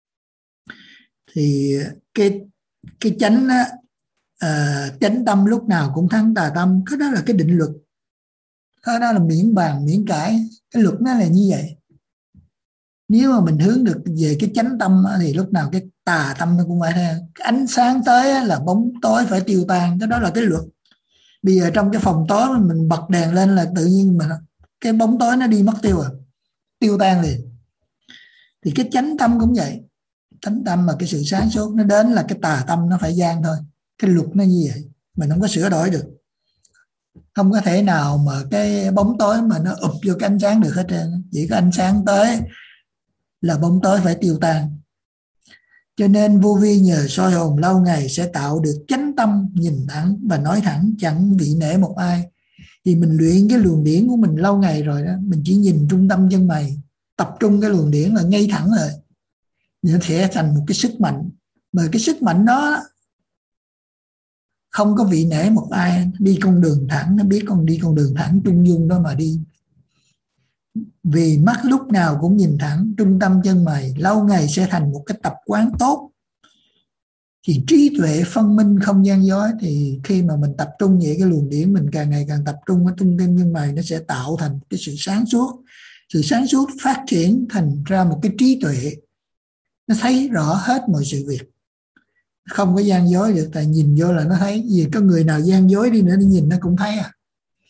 Thì cái cái chánh á, uh, chánh tâm lúc nào cũng thắng tà tâm, cái đó là cái định luật, cái đó là miễn bàn miễn cãi, cái luật nó là như vậy. Nếu mà mình hướng được về cái chánh tâm thì lúc nào cái tà tâm nó cũng phải theo. Ánh sáng tới là bóng tối phải tiêu tan, cái đó là cái luật. Bây giờ trong cái phòng tối mình bật đèn lên là tự nhiên mà cái bóng tối nó đi mất tiêu à, tiêu tan liền. Thì cái chánh tâm cũng vậy, chánh tâm mà cái sự sáng suốt nó đến là cái tà tâm nó phải gian thôi. Cái luật nó như vậy, mình không có sửa đổi được. Không có thể nào mà cái bóng tối mà nó ụp vô cái ánh sáng được hết trơn. Chỉ có ánh sáng tới là bóng tối phải tiêu tan. Cho nên vô vi nhờ soi hồn lâu ngày sẽ tạo được chánh tâm, nhìn thẳng và nói thẳng, chẳng vị nể một ai. Thì mình luyện cái luồng điển của mình lâu ngày rồi đó, mình chỉ nhìn trung tâm chân mày, tập trung cái luồng điển là ngay thẳng rồi, nó sẽ thành một cái sức mạnh. Mà cái sức mạnh đó không có vị nể một ai, đi con đường thẳng, nó biết con đi con đường thẳng trung dung đó mà đi. Vì mắt lúc nào cũng nhìn thẳng trung tâm chân mày, lâu ngày sẽ thành một cái tập quán tốt. Thì trí tuệ phân minh không gian dối. Thì khi mà mình tập trung về cái luồng điển, mình càng ngày càng tập trung ở trung tâm chân mày, nó sẽ tạo thành cái sự sáng suốt. Sự sáng suốt phát triển thành ra một cái trí tuệ, nó thấy rõ hết mọi sự việc, không có gian dối được. Tại nhìn vô là nó thấy. Vì có người nào gian dối đi nữa, đi nhìn nó cũng thấy à,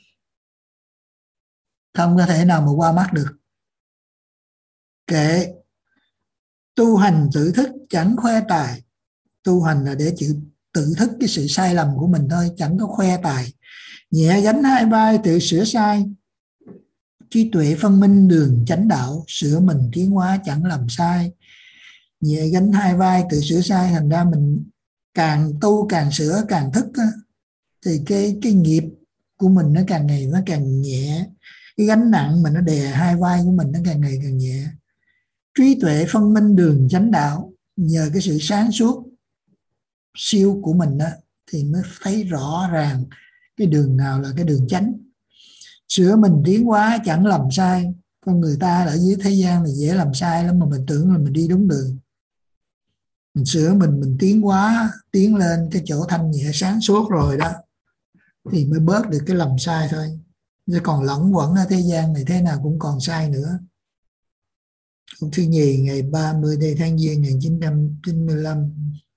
không có thể nào mà qua mắt được. Kệ tu hành tự thức chẳng khoe tài. Tu hành là để chịu tự thức cái sự sai lầm của mình thôi, chẳng có khoe tài. Nhẹ gánh hai vai tự sửa sai, trí tuệ phân minh đường chánh đạo, sửa mình tiến hóa chẳng làm sai. Nhẹ gánh hai vai tự sửa sai, thành ra mình càng tu càng sửa càng thức á, thì cái cái nghiệp của mình nó càng ngày nó càng nhẹ. Cái gánh nặng mà nó đè hai vai của mình nó càng ngày càng nhẹ. Trí tuệ phân minh đường chánh đạo, nhờ cái sự sáng suốt siêu của mình đó, thì mới thấy rõ ràng cái đường nào là cái đường chánh. Sửa mình tiến hóa chẳng làm sai. Con người ta ở dưới thế gian là dễ làm sai lắm, mà mình tưởng là mình đi đúng đường. Mình sửa mình, mình tiến hóa, tiến lên cái chỗ thanh nhẹ sáng suốt rồi đó, thì mới bớt được cái lầm sai thôi. Chứ còn lẫn quẩn ở thế gian này thế nào cũng còn sai nữa. Hôm thứ nhì ngày ba mươi tháng Giêng một nghìn chín trăm chín mươi lăm,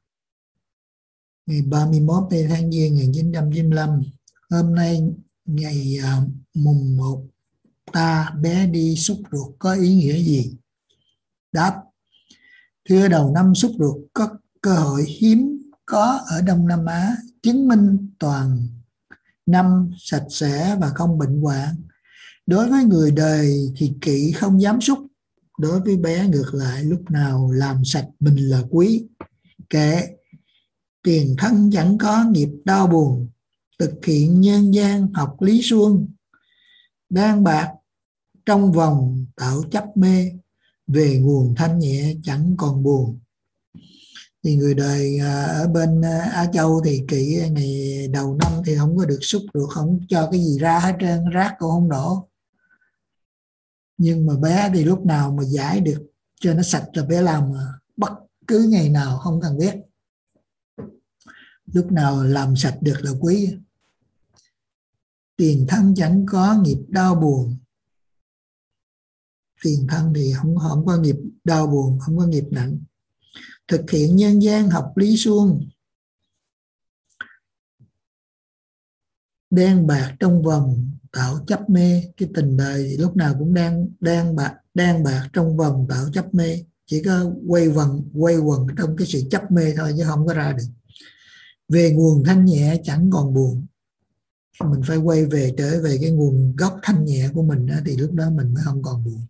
ngày ba mươi mốt tháng Giêng một nghìn chín trăm chín mươi lăm. Hôm nay ngày uh, mùng một ta bé đi xúc ruột có ý nghĩa gì? Đáp: thưa, đầu năm xúc ruột có cơ hội hiếm có ở Đông Nam Á, chứng minh toàn năm sạch sẽ và không bệnh hoạn. Đối với người đời thì kỵ không dám xúc, đối với bé ngược lại lúc nào làm sạch mình là quý. Kệ tiền thân chẳng có nghiệp đau buồn, thực hiện nhân gian học lý suông. Đang bạc trong vòng tạo chấp mê, về nguồn thanh nhẹ chẳng còn buồn. Thì người đời ở bên Á Châu thì kỵ ngày đầu năm thì không có được xúc ruột, không cho cái gì ra hết trơn, rác cũng không đổ. Nhưng mà bé thì lúc nào mà giải được cho nó sạch là bé làm bất cứ ngày nào không cần biết. Lúc nào làm sạch được là quý. Tiền thân chẳng có nghiệp đau buồn. Tiền thân thì không, không có nghiệp đau buồn, không có nghiệp nặng. Thực hiện nhân gian học lý suông. Đen bạc trong vòng tạo chấp mê. Cái tình đời thì lúc nào cũng đang đang bạc đang bạc trong vòng tạo chấp mê, chỉ có quay vần quay quần trong cái sự chấp mê thôi chứ không có ra được. Về nguồn thanh nhẹ chẳng còn buồn. Mình phải quay về trở về cái nguồn gốc thanh nhẹ của mình đó, thì lúc đó mình mới không còn buồn.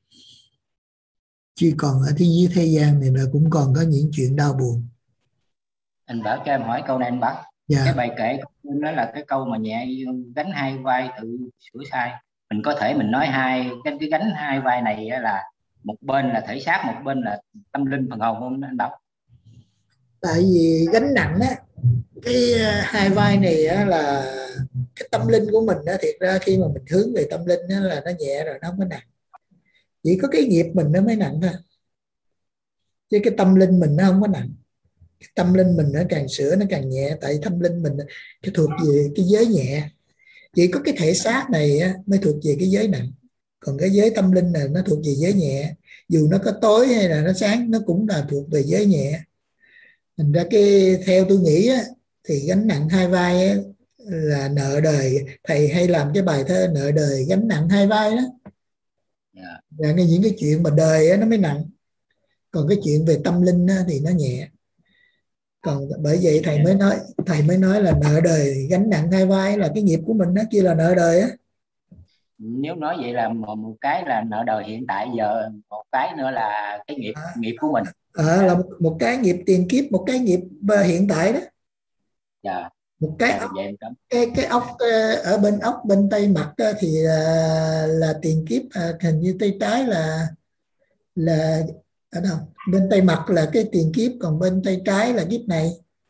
Chứ còn ở thế giới thế gian này là cũng còn có những chuyện đau buồn. Anh Bảo cho em hỏi câu này anh Bảo. Dạ. Cái bài kệ đó là cái câu mà nhẹ gánh hai vai tự sửa sai. Mình có thể mình nói hai cái, cái gánh hai vai này là một bên là thể xác, một bên là tâm linh phần hồn không anh Bảo? Tại vì gánh nặng á, cái hai vai này á là cái tâm linh của mình á, thiệt ra khi mà mình hướng về tâm linh á là nó nhẹ rồi, nó không có nặng. Chỉ có cái nghiệp mình nó mới nặng thôi, chứ cái tâm linh mình nó không có nặng. Cái tâm linh mình nó càng sửa nó càng nhẹ, tại tâm linh mình cái thuộc về cái giới nhẹ. Chỉ có cái thể xác này á, mới thuộc về cái giới nặng. Còn cái giới tâm linh này nó thuộc về giới nhẹ, dù nó có tối hay là nó sáng nó cũng là thuộc về giới nhẹ. Thành ra cái theo tôi nghĩ á, thì gánh nặng hai vai á, là nợ đời. Thầy hay làm cái bài thơ nợ đời gánh nặng hai vai đó. Yeah. Là những cái chuyện mà đời á, nó mới nặng, còn cái chuyện về tâm linh á, thì nó nhẹ. Còn bởi vậy thầy mới nói thầy mới nói là nợ đời gánh nặng hai vai, là cái nghiệp của mình đó, kia là nợ đời á. Nếu nói vậy là một, một cái là nợ đời hiện tại giờ, một cái nữa là cái nghiệp à, nghiệp của mình. À, là một, một cái nghiệp tiền kiếp, một cái nghiệp hiện tại đó. Dạ. Một cái dạ, ốc, vậy cái cái ốc ở bên ốc bên tay mặt thì là, là tiền kiếp, hình như tay trái là là ở đâu? Bên tay mặt là cái tiền kiếp, còn bên tay trái là kiếp này.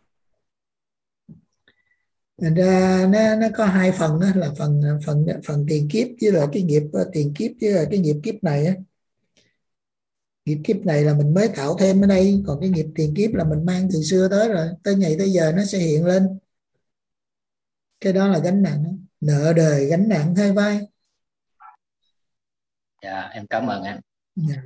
Thành ra nó nó có hai phần đó, là phần phần phần tiền kiếp với là cái nghiệp tiền kiếp với là cái nghiệp kiếp này á. Nghiệp kiếp này là mình mới tạo thêm ở đây, còn cái nghiệp tiền kiếp là mình mang từ xưa tới rồi, tới ngày tới giờ nó sẽ hiện lên. Cái đó là gánh nặng, nợ đời gánh nặng hai vai. Dạ, em cảm ơn anh. Dạ.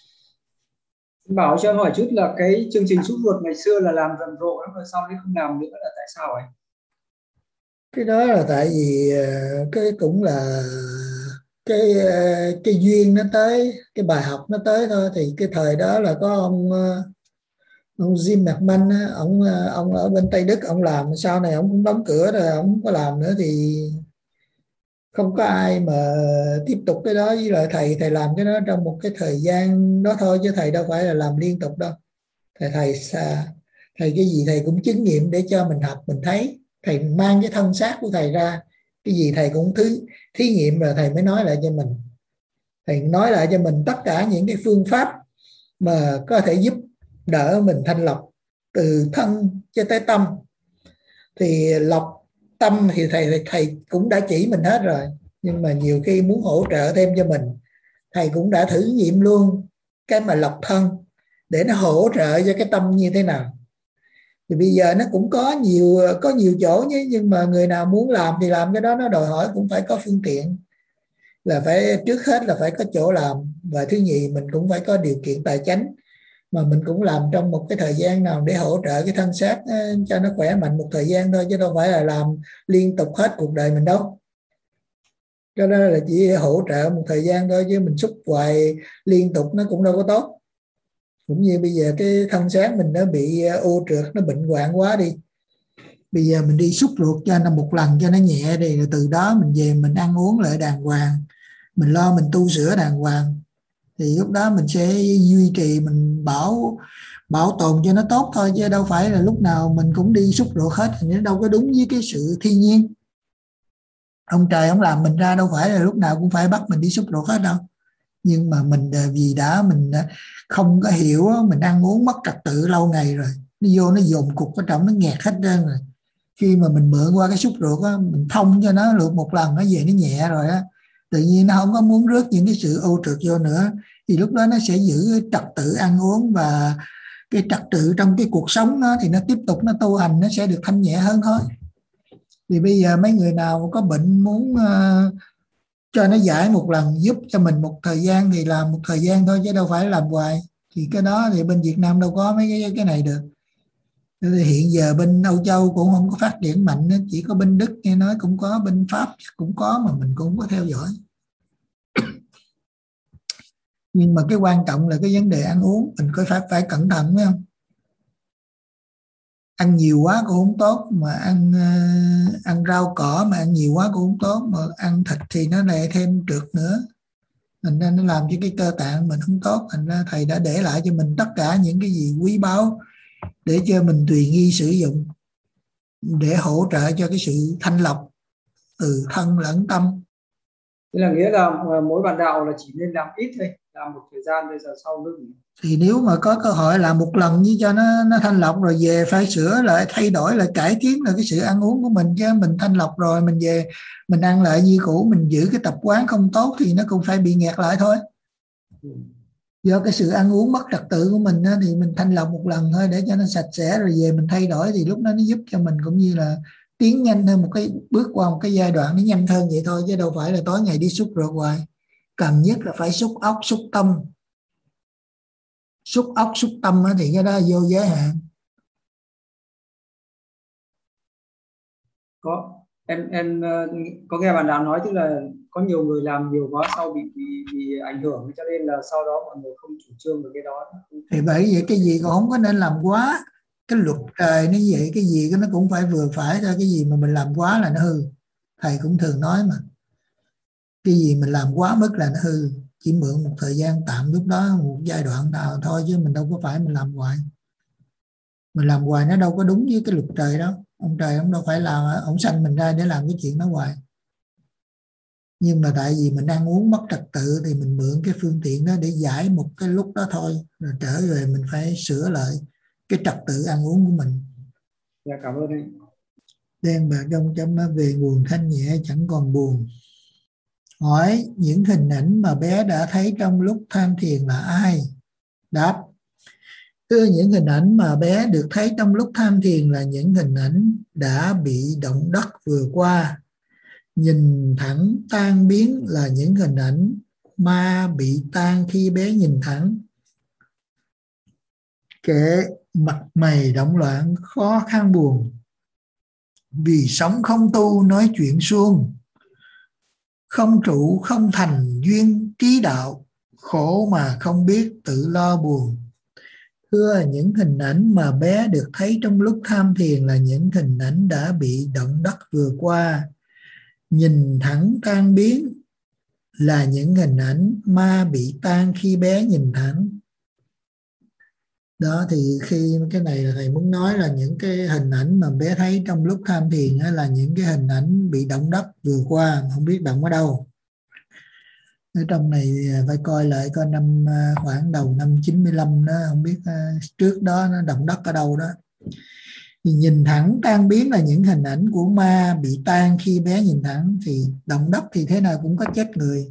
Bảo cho em hỏi chút là cái chương trình sút ruột ngày xưa là làm rầm rộ lắm rồi, sau đấy không làm nữa là tại sao vậy? Cái đó là tại vì cái cũng là cái cái duyên nó tới, cái bài học nó tới thôi. Thì cái thời đó là có ông ông Jim McMahon á, ông ông ở bên Tây Đức ông làm, sau này ông cũng đóng cửa rồi, ông không có làm nữa thì không có ai mà tiếp tục cái đó. Với lại thầy thầy làm cái đó trong một cái thời gian đó thôi, chứ thầy đâu phải là làm liên tục đâu. Thầy thầy xa thầy cái gì thầy cũng chứng nghiệm để cho mình học mình thấy. Thầy mang cái thân xác của thầy ra, cái gì thầy cũng thứ thí nghiệm rồi thầy mới nói lại cho mình. Thầy nói lại cho mình tất cả những cái phương pháp mà có thể giúp đỡ mình thanh lọc từ thân cho tới tâm. Thì lọc tâm thì thầy, thầy thầy cũng đã chỉ mình hết rồi, nhưng mà nhiều khi muốn hỗ trợ thêm cho mình, thầy cũng đã thử nghiệm luôn cái mà lọc thân để nó hỗ trợ cho cái tâm như thế nào. Thì bây giờ nó cũng có nhiều có nhiều chỗ nhé, nhưng mà người nào muốn làm thì làm cái đó, nó đòi hỏi cũng phải có phương tiện, là phải trước hết là phải có chỗ làm, và thứ nhì mình cũng phải có điều kiện tài chính, mà mình cũng làm trong một cái thời gian nào để hỗ trợ cái thân xác cho nó khỏe mạnh một thời gian thôi, chứ đâu phải là làm liên tục hết cuộc đời mình đâu. Cho nên là chỉ hỗ trợ một thời gian thôi, chứ mình xúc hoài liên tục nó cũng đâu có tốt. Cũng như bây giờ cái thân xác mình nó bị ô trượt, nó bệnh hoạn quá đi, bây giờ mình đi xúc ruột cho nó một lần cho nó nhẹ đi, rồi từ đó mình về mình ăn uống lại đàng hoàng, mình lo mình tu sửa đàng hoàng, thì lúc đó mình sẽ duy trì, mình bảo bảo tồn cho nó tốt thôi, chứ đâu phải là lúc nào mình cũng đi xúc ruột hết, thì nó đâu có đúng với cái sự thiên nhiên. Ông trời ông làm mình ra đâu phải là lúc nào cũng phải bắt mình đi xúc ruột hết đâu. Nhưng mà mình vì đã mình không có hiểu, mình ăn uống mất trật tự lâu ngày rồi, nó vô nó dồn cục ở trong, nó nghẹt hết trơn rồi. Khi mà mình mượn qua cái xúc ruột á, mình thông cho nó được một lần, nó về nó nhẹ rồi á, tự nhiên nó không có muốn rước những cái sự ô trượt vô nữa, thì lúc đó nó sẽ giữ trật tự ăn uống, và cái trật tự trong cái cuộc sống nó thì nó tiếp tục nó tu hành, nó sẽ được thanh nhẹ hơn thôi. Thì bây giờ mấy người nào có bệnh muốn uh, cho nó giải một lần, giúp cho mình một thời gian thì làm một thời gian thôi, chứ đâu phải làm hoài. Thì cái đó thì bên Việt Nam đâu có mấy cái, cái này được. Thì hiện giờ bên Âu Châu cũng không có phát triển mạnh, chỉ có bên Đức nghe nói cũng có, bên Pháp cũng có, mà mình cũng không có theo dõi. Nhưng mà cái quan trọng là cái vấn đề ăn uống, mình có phải phải cẩn thận phải không? Ăn nhiều quá cũng không tốt, mà ăn ăn rau cỏ mà ăn nhiều quá cũng không tốt, mà ăn thịt thì nó lại thêm trượt nữa, thành ra nó làm cho cái cơ tạng mình không tốt. Thành ra thầy đã để lại cho mình tất cả những cái gì quý báu để cho mình tùy nghi sử dụng, để hỗ trợ cho cái sự thanh lọc từ thân lẫn tâm. Thế là nghĩa là mỗi bạn đạo là chỉ nên làm ít thôi, làm một thời gian bây giờ sau nữa. Thì nếu mà có cơ hội làm một lần như cho nó nó thanh lọc rồi về phải sửa lại, thay đổi lại, cải tiến lại cái sự ăn uống của mình, chứ mình thanh lọc rồi mình về mình ăn lại như cũ, mình giữ cái tập quán không tốt thì nó cũng phải bị nghẹt lại thôi. Do cái sự ăn uống mất trật tự của mình á, thì mình thanh lọc một lần thôi để cho nó sạch sẽ, rồi về mình thay đổi, thì lúc đó nó giúp cho mình cũng như là tiến nhanh hơn một cái, bước qua một cái giai đoạn nó nhanh hơn vậy thôi, chứ đâu phải là tối ngày đi xúc ruột hoài. cần nhất là phải xúc ốc xúc tâm. Xúc ốc xúc tâm thì cái đó vô giới hạn. Có em em có nghe bạn Đào nói, tức là có nhiều người làm nhiều quá sau bị bị, bị ảnh hưởng, cho nên là sau đó mọi người không chủ trương được cái đó. Thì bởi vậy cái gì cũng không có nên làm quá. Cái luật trời nó vậy, cái gì nó cũng phải vừa phải thôi. Cái gì mà mình làm quá là nó hư. Thầy cũng thường nói mà, cái gì mình làm quá mức là nó hư. Chỉ mượn một thời gian tạm lúc đó, một giai đoạn nào thôi, chứ mình đâu có phải mình làm hoài. Mình làm hoài nó đâu có đúng với cái luật trời đó. Ông trời ông đâu phải làm, ông sanh mình ra để làm cái chuyện đó hoài. Nhưng mà tại vì mình ăn uống mất trật tự thì mình mượn cái phương tiện đó để giải một cái lúc đó thôi, rồi trở về mình phải sửa lại cái trật tự ăn uống của mình. Dạ, cảm ơn anh. Đen bạc trong chấm về nguồn thanh nhẹ chẳng còn buồn. Hỏi những hình ảnh mà bé đã thấy trong lúc tham thiền là ai? Đáp: Thưa, những hình ảnh mà bé được thấy trong lúc tham thiền là những hình ảnh đã bị động đất vừa qua. Nhìn thẳng tan biến là những hình ảnh ma bị tan khi bé nhìn thẳng. Kệ mặt mày động loạn khó khăn buồn, vì sống không tu nói chuyện suông. Không trụ không thành duyên trí đạo, khổ mà không biết tự lo buồn. Thưa, những hình ảnh mà bé được thấy trong lúc tham thiền là những hình ảnh đã bị động đất vừa qua. Nhìn thẳng tan biến là những hình ảnh ma bị tan khi bé nhìn thẳng. Đó, thì khi cái này là thầy muốn nói là những cái hình ảnh mà bé thấy trong lúc tham thiền là những cái hình ảnh bị động đất vừa qua, không biết động ở đâu. Ở trong này phải coi lại coi năm khoảng đầu năm chín mươi lăm đó, không biết trước đó nó động đất ở đâu đó. Thì nhìn thẳng tan biến là những hình ảnh của ma bị tan khi bé nhìn thẳng. Thì động đất thì thế nào cũng có chết người.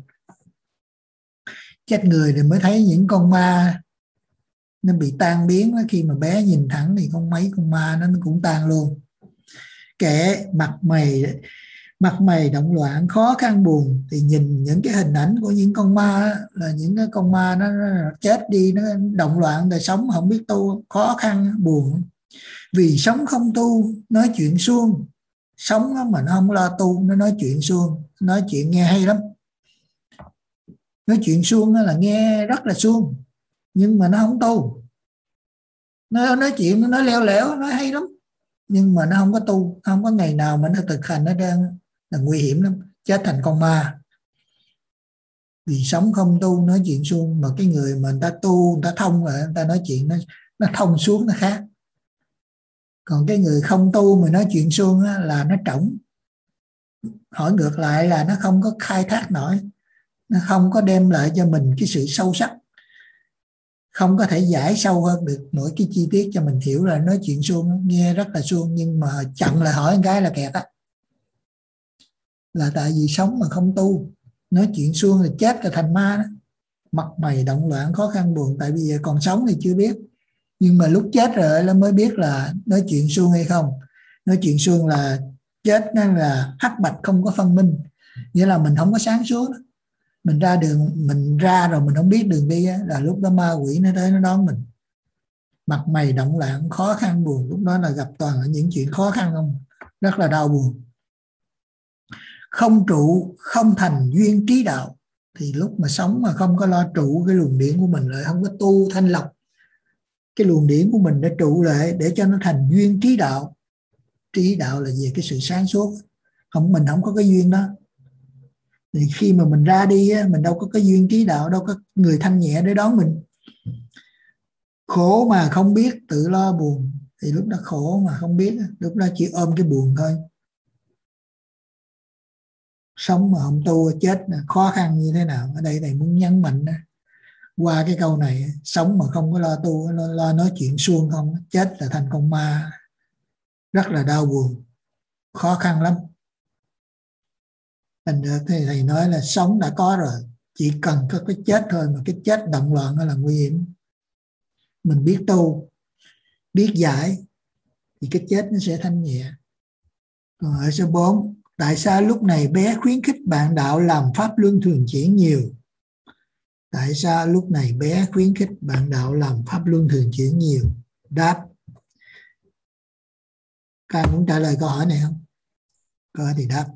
Chết người thì mới thấy những con ma nó bị tan biến. Khi mà bé nhìn thẳng thì con mấy con ma nó cũng tan luôn. Kẻ mặt mày mặt mày động loạn khó khăn buồn, thì nhìn những cái hình ảnh của những con ma là những cái con ma nó, nó chết đi, nó động loạn đời sống không biết tu, khó khăn buồn. Vì sống không tu nói chuyện suông. Sống mà nó không lo tu, nó nói chuyện suông. Nói chuyện nghe hay lắm. Nói chuyện suông là nghe rất là suông, nhưng mà nó không tu. Nó nói chuyện nó nói leo lẻo, nói hay lắm, nhưng mà nó không có tu. Không có ngày nào mà nó thực hành nó ra, là nguy hiểm lắm, chết thành con ma. Vì sống không tu nói chuyện suông. Mà cái người mà người ta tu, người ta thông rồi, người ta nói chuyện nó, nó thông suốt, nó khác. Còn cái người không tu mà nói chuyện suông là nó trống. Hỏi ngược lại là nó không có khai thác nổi, nó không có đem lại cho mình cái sự sâu sắc, không có thể giải sâu hơn được mỗi cái chi tiết cho mình hiểu. Là nói chuyện suông, nghe rất là suông, nhưng mà chặn lại hỏi một cái là kẹt á. Là tại vì sống mà không tu, nói chuyện suông là chết là thành ma đó. Mặt mày động loạn khó khăn buồn. Tại vì còn sống thì chưa biết, nhưng mà lúc chết rồi nó mới biết là nói chuyện suông hay không. Nói chuyện suông là chết, nên là hắc bạch không có phân minh, nghĩa là mình không có sáng suốt. Mình ra đường, mình ra rồi mình không biết đường đi, là lúc đó ma quỷ nó tới nó đón mình. Mặt mày động loạn khó khăn buồn, lúc đó là gặp toàn là những chuyện khó khăn không, rất là đau buồn. Không trụ không thành duyên trí đạo, thì lúc mà sống mà không có lo trụ cái luồng điển của mình lại, không có tu thanh lọc cái luồng điển của mình để trụ lại, để cho nó thành duyên trí đạo. Trí đạo là về cái sự sáng suốt. Không, mình không có cái duyên đó. Thì khi mà mình ra đi mình đâu có cái duyên trí đạo, đâu có người thanh nhẹ để đón mình. Khổ mà không biết tự lo buồn, thì lúc đó khổ mà không biết, lúc đó chỉ ôm cái buồn thôi. Sống mà không tu chết khó khăn như thế nào. Ở đây thầy muốn nhấn mạnh đó, qua cái câu này, sống mà không có lo tu, lo, lo nói chuyện suông không, chết là thành con ma, rất là đau buồn, khó khăn lắm. Thành ra thầy nói là sống đã có rồi, chỉ cần có cái chết thôi, mà cái chết động loạn đó là nguy hiểm. Mình biết tu, biết giải thì cái chết nó sẽ thanh nhẹ. Còn ở số bốn, tại sao lúc này bé khuyến khích bạn đạo làm pháp luân thường chuyển nhiều, Tại sao lúc này bé khuyến khích bạn đạo làm pháp luân thường chuyển nhiều? Đáp. Các anh muốn trả lời câu hỏi này không? Câu hỏi thì đáp.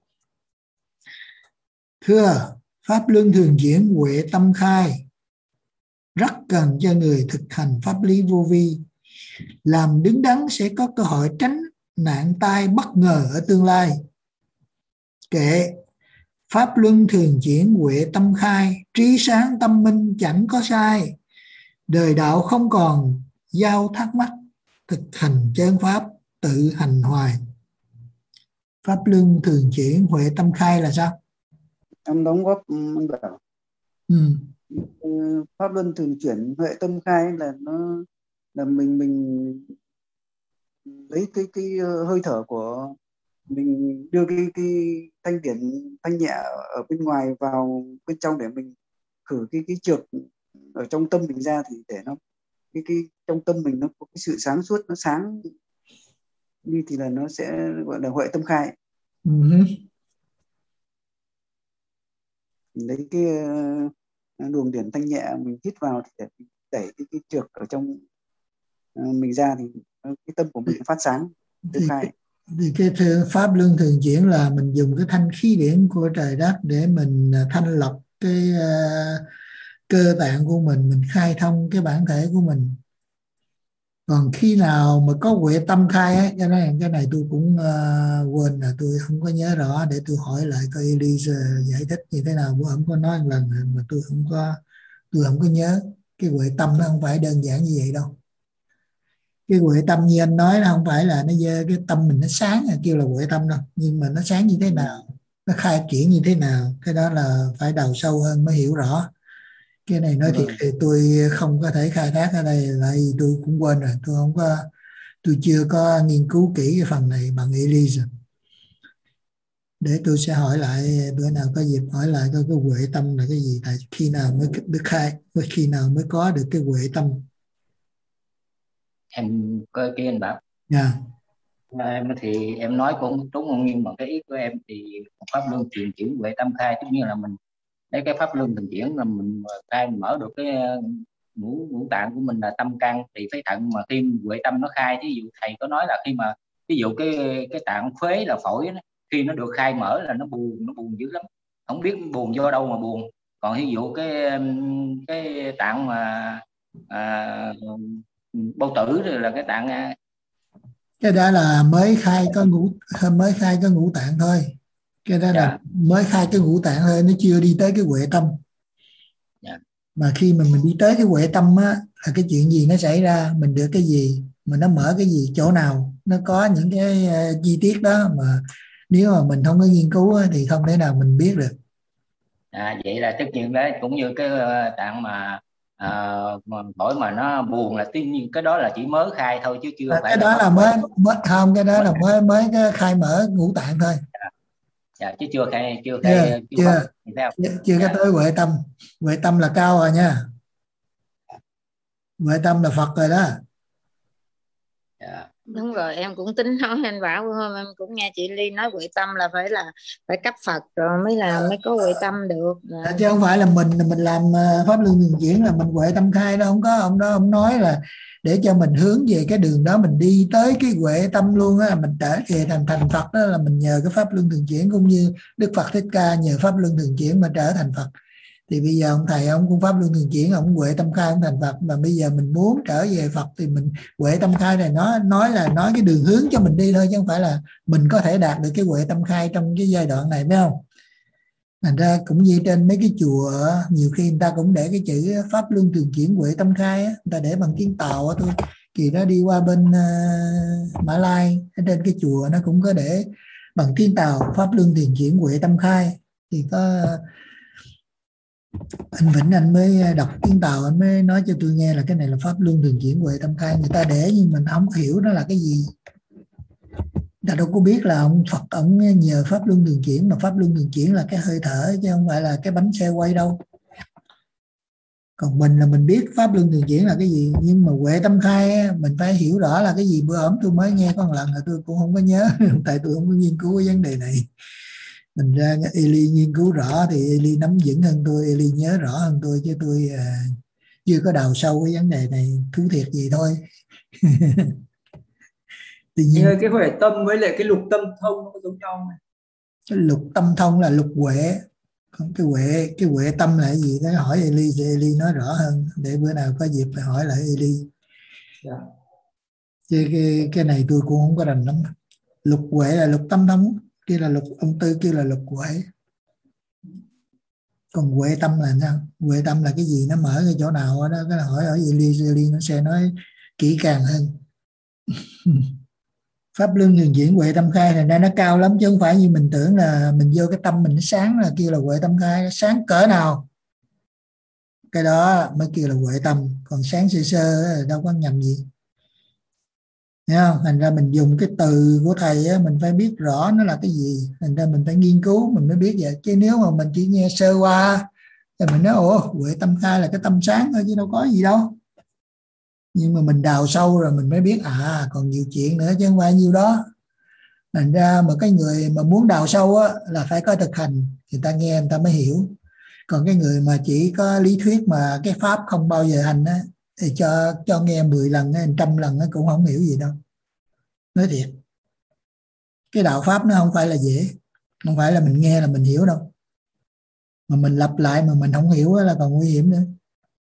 Thưa, pháp luân thường chuyển huệ tâm khai rất cần cho người thực hành pháp lý vô vi. Làm đứng đắn sẽ có cơ hội tránh nạn tai bất ngờ ở tương lai. Kệ, pháp luân thường chuyển huệ tâm khai, trí sáng tâm minh chẳng có sai. Đời đạo không còn giao thắc mắc, thực hành chân pháp tự hành hoài. Pháp luân thường chuyển huệ tâm khai là sao? Em đóng góp anh bảo. Ừ. Pháp luân thường chuyển huệ tâm khai là nó là mình mình lấy cái cái hơi thở của mình, đưa cái cái thanh điển thanh nhẹ ở bên ngoài vào bên trong để mình khử cái cái trược ở trong tâm mình ra, thì để nó cái cái trong tâm mình nó có cái sự sáng suốt, nó sáng đi thì là nó sẽ gọi là huệ tâm khai. Uh-huh. Lấy cái luồng điển thanh nhẹ mình hít vào thì để đẩy cái cái trược ở trong mình ra thì cái tâm của mình phát sáng tâm khai. Thì cái pháp luân thường chuyển là mình dùng cái thanh khí điển của trời đất để mình thanh lọc cái uh, cơ tạng của mình, mình khai thông cái bản thể của mình. Còn khi nào mà có huệ tâm khai ấy, cái này cái này tôi cũng uh, quên là tôi không có nhớ rõ, để tôi hỏi lại coi Elise giải thích như thế nào. Bữa ông có nói một lần mà tôi không có tôi không có nhớ. Cái huệ tâm nó không phải đơn giản như vậy đâu. Cái huệ tâm như anh nói là không phải là nó dơ cái tâm mình nó sáng kêu là huệ tâm đâu, nhưng mà nó sáng như thế nào, nó khai triển như thế nào, cái đó là phải đào sâu hơn mới hiểu rõ. Cái này nói thiệt thì tôi không có thể khai thác ở đây, lại tôi cũng quên rồi, tôi không có tôi chưa có nghiên cứu kỹ cái phần này bằng Elise. Để tôi sẽ hỏi lại, bữa nào có dịp hỏi lại coi cái huệ tâm là cái gì, tại khi nào mới được khai, khi nào mới có được cái huệ tâm. Em có kia anh Bảo. Yeah. Em thì em nói cũng đúng không, nhưng mà cái ý của em thì pháp luân chuyển chuyển huệ tâm khai, tức như là mình lấy cái pháp luân thường chuyển là mình khai mở được cái ngũ ngũ tạng của mình là tâm căn, thì phải tận mà khi huệ tâm nó khai. Ví dụ thầy có nói là khi mà ví dụ cái cái tạng phế là phổi đó, khi nó được khai mở là nó buồn, nó buồn dữ lắm, không biết buồn do đâu mà buồn. Còn ví dụ cái cái tạng mà à, bao tử rồi là cái tạng, cái đó là mới khai có ngũ mới khai cái ngũ tạng thôi. Cái đó yeah. là mới khai cái ngũ tạng thôi, nó chưa đi tới cái huệ tâm. Yeah. Mà khi mà mình đi tới cái huệ tâm á, là cái chuyện gì nó xảy ra, mình được cái gì, mà nó mở cái gì, chỗ nào nó có những cái uh, chi tiết đó mà nếu mà mình không có nghiên cứu á, thì không thể nào mình biết được. À, vậy là tất nhiên đấy, cũng như cái uh, tạng mà mỗi uh, mà nó buồn là tuy nhiên cái đó là chỉ mới khai thôi chứ chưa à, phải cái đó là, là mới, mới không cái đó là mới mới cái khai mở ngũ tạng thôi. Dạ, chứ chưa khai chưa khai yeah, chưa chưa, chưa, chưa dạ. Cái tới huệ tâm. Huệ tâm là cao rồi nha. Huệ tâm là Phật rồi đó. Dạ. Đúng rồi, em cũng tính nói anh Bảo, hôm em cũng nghe chị Ly nói huệ tâm là phải là phải cấp Phật rồi mới là mới có huệ tâm được. À, chứ không phải là mình mình làm pháp luân thường chuyển là mình huệ tâm khai đó, không có. Ông đó ông nói là để cho mình hướng về cái đường đó, mình đi tới cái huệ tâm luôn á, mình trở về thành thành Phật đó, là mình nhờ cái pháp luân thường chuyển, cũng như Đức Phật Thích Ca nhờ pháp luân thường chuyển mà trở thành Phật. Thì bây giờ ông thầy ông cũng pháp luân thường chuyển, ông huệ tâm khai ông thành Phật, mà bây giờ mình muốn trở về Phật thì mình huệ tâm khai này nó nói là nói cái đường hướng cho mình đi thôi, chứ không phải là mình có thể đạt được cái huệ tâm khai trong cái giai đoạn này, phải không? Thành ra cũng như trên mấy cái chùa nhiều khi người ta cũng để cái chữ pháp luân thường chuyển huệ tâm khai á, người ta để bằng tiếng Tàu thôi. Kỳ đó đi qua bên uh, Mã Lai, ở trên cái chùa nó cũng có để bằng tiếng Tàu pháp luân thường chuyển huệ tâm khai. Thì có uh, anh Vĩnh anh mới đọc tiếng Tàu, anh mới nói cho tôi nghe là cái này là pháp luân thường chuyển huệ tâm khai. Người ta để nhưng mình không hiểu nó là cái gì. Ta đâu có biết là ông Phật ông nhờ pháp luân thường chuyển, mà pháp luân thường chuyển là cái hơi thở chứ không phải là cái bánh xe quay đâu. Còn mình là mình biết pháp luân thường chuyển là cái gì, nhưng mà huệ tâm khai mình phải hiểu rõ là cái gì. Bữa ổm tôi mới nghe có một lần là tôi cũng không có nhớ tại tôi không có nghiên cứu cái vấn đề này. Mình ra Eli nghiên cứu rõ thì Eli nắm vững hơn tôi, Eli nhớ rõ hơn tôi, chứ tôi à, chưa có đào sâu cái vấn đề này, thú thiệt gì thôi. Tự nhiên ơi, cái huệ tâm với lại cái lục tâm thông nó có giống nhau không? cái lục tâm thông là lục huệ, còn cái huệ cái huệ tâm là cái gì đó hỏi Eli thì Eli nói rõ hơn, để bữa nào có dịp phải hỏi lại Eli. Dạ. Chứ cái, cái này tôi cũng không có rành lắm. Lục huệ là lục tâm thông, kia là lục ông Tư, kia là lục huệ. Còn huệ tâm là sao? Huệ tâm là cái gì, nó mở cái chỗ nào đó, cái hỏi ở Eli, Eli nó sẽ nói kỹ càng hơn. Pháp luân thường chuyển huệ tâm khai, thành ra nó cao lắm chứ không phải như mình tưởng là mình vô cái tâm mình nó sáng là kêu là huệ tâm khai. Sáng cỡ nào cái đó mới kêu là huệ tâm, còn sáng sơ sơ đâu có nhầm gì. Thấy không? Thành ra mình dùng cái từ của thầy á, mình phải biết rõ nó là cái gì, thành ra mình phải nghiên cứu mình mới biết vậy. Chứ nếu mà mình chỉ nghe sơ qua thì mình nói ồ huệ tâm khai là cái tâm sáng thôi chứ đâu có gì đâu. Nhưng mà mình đào sâu rồi mình mới biết à còn nhiều chuyện nữa chứ không phải nhiêu đó. Thành ra mà cái người mà muốn đào sâu á, là phải có thực hành, người ta nghe người ta mới hiểu. Còn cái người mà chỉ có lý thuyết mà cái pháp không bao giờ hành á, thì cho cho nghe mười lần, một trăm lần nó cũng không hiểu gì đâu. Nói thiệt, cái đạo pháp nó không phải là dễ, không phải là mình nghe là mình hiểu đâu, mà mình lặp lại mà mình không hiểu là còn nguy hiểm nữa.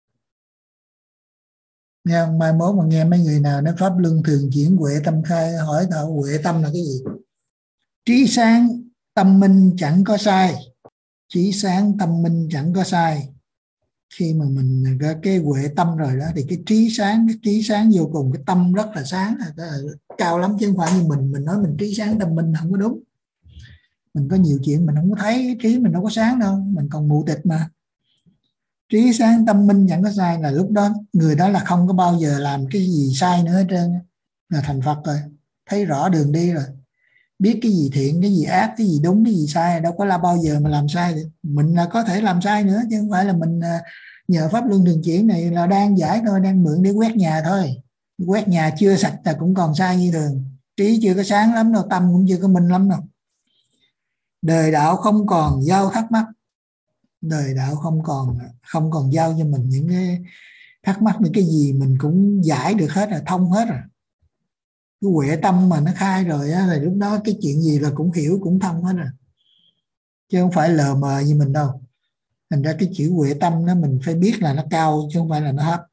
Nghe không? Mai mốt mà nghe mấy người nào nói pháp luân thường chuyển huệ tâm khai, hỏi thảo huệ tâm là cái gì? Trí sáng tâm minh chẳng có sai, trí sáng tâm minh chẳng có sai. Khi mà mình có cái huệ tâm rồi đó thì cái trí sáng, cái trí sáng vô cùng, cái tâm rất là sáng, là cao lắm chứ không phải như mình mình nói mình trí sáng tâm minh không có đúng. Mình có nhiều chuyện mình không có thấy, cái trí mình đâu có sáng đâu, mình còn mù tịt mà. Trí sáng tâm minh chẳng có sai là lúc đó người đó là không có bao giờ làm cái gì sai nữa hết trơn, là thành Phật rồi, thấy rõ đường đi rồi, biết cái gì thiện, cái gì ác, cái gì đúng, cái gì sai, đâu có là bao giờ mà làm sai được. Mình là có thể làm sai nữa chứ không phải là mình nhờ pháp luân thường chuyển này là đang giải thôi, đang mượn để quét nhà thôi. Quét nhà chưa sạch là cũng còn sai như thường, trí chưa có sáng lắm đâu, tâm cũng chưa có minh lắm đâu. Đời đạo không còn giao thắc mắc, đời đạo không còn không còn giao cho mình những cái thắc mắc, những cái gì mình cũng giải được hết rồi, thông hết rồi. Cái huệ tâm mà nó khai rồi á, là lúc đó cái chuyện gì là cũng hiểu, cũng thông hết rồi, chứ không phải lờ mờ như mình đâu. Thành ra cái chữ huệ tâm nó mình phải biết là nó cao chứ không phải là nó thấp.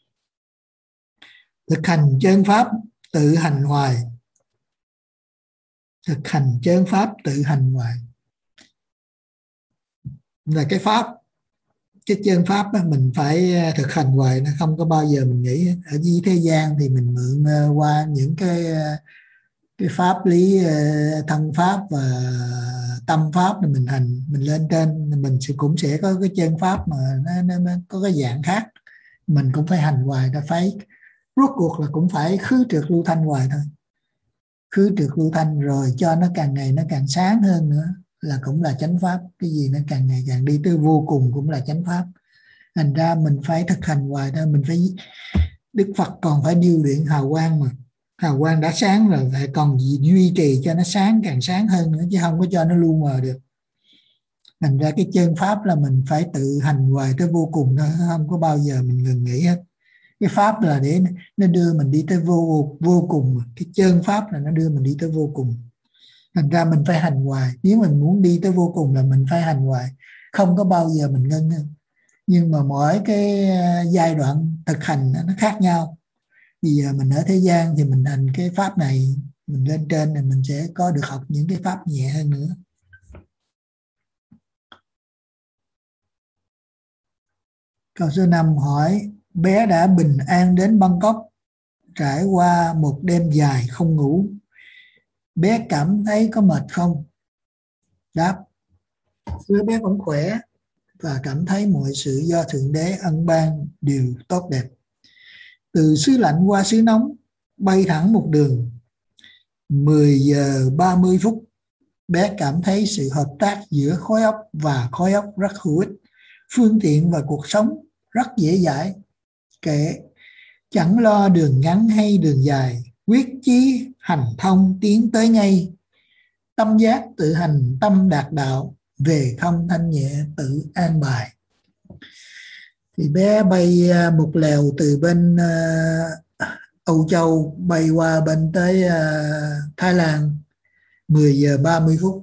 Thực hành chân pháp tự hành hoài, thực hành chân pháp tự hành hoài là cái pháp, cái chân pháp đó mình phải thực hành hoài, nó không có bao giờ mình nghĩ. Ở dưới thế gian thì mình mượn qua những cái cái pháp lý thân pháp và tâm pháp thì mình hành, mình lên trên mình sẽ cũng sẽ có cái chân pháp mà nó, nó, nó có cái dạng khác, mình cũng phải hành hoài. Nó phải rốt cuộc là cũng phải khứ trượt lưu thanh hoài thôi, khứ trượt lưu thanh rồi cho nó càng ngày nó càng sáng hơn nữa là cũng là chánh pháp. Cái gì nó càng ngày càng đi tới vô cùng cũng là chánh pháp. Thành ra mình phải thực hành hoài thôi. Mình phải, Đức Phật còn phải điêu luyện hào quang, mà hào quang đã sáng rồi phải còn duy trì cho nó sáng, càng sáng hơn nữa, chứ không có cho nó lu mờ được. Thành ra cái chân pháp là mình phải tự hành hoài tới vô cùng thôi, không có bao giờ mình ngừng nghỉ hết. Cái pháp là để nó đưa mình đi tới vô vô cùng, cái chân pháp là nó đưa mình đi tới vô cùng. Thành ra mình phải hành hoài, nếu mình muốn đi tới vô cùng là mình phải hành hoài, không có bao giờ mình ngưng. Nhưng mà mỗi cái giai đoạn thực hành nó khác nhau. Bây giờ mình ở thế gian thì mình hành cái pháp này, mình lên trên thì mình sẽ có được học những cái pháp nhẹ hơn nữa. Câu số năm hỏi: bé đã bình an đến Bangkok, trải qua một đêm dài không ngủ, bé cảm thấy có mệt không? Đáp: đứa bé vẫn khỏe và cảm thấy mọi sự do Thượng Đế ân ban đều tốt đẹp. Từ xứ lạnh qua xứ nóng, bay thẳng một đường mười giờ ba mươi phút, bé cảm thấy sự hợp tác giữa khối óc và khối óc rất hữu ích, phương tiện và cuộc sống rất dễ dãi. Kệ chẳng lo đường ngắn hay đường dài, quyết chí hành thông tiến tới ngay. tâm giác tự hành tâm đạt đạo, về không thanh nhẹ tự an bài. Thì bé bay một lèo từ bên uh, Âu Châu bay qua bên tới uh, Thái Lan mười giờ ba mươi phút.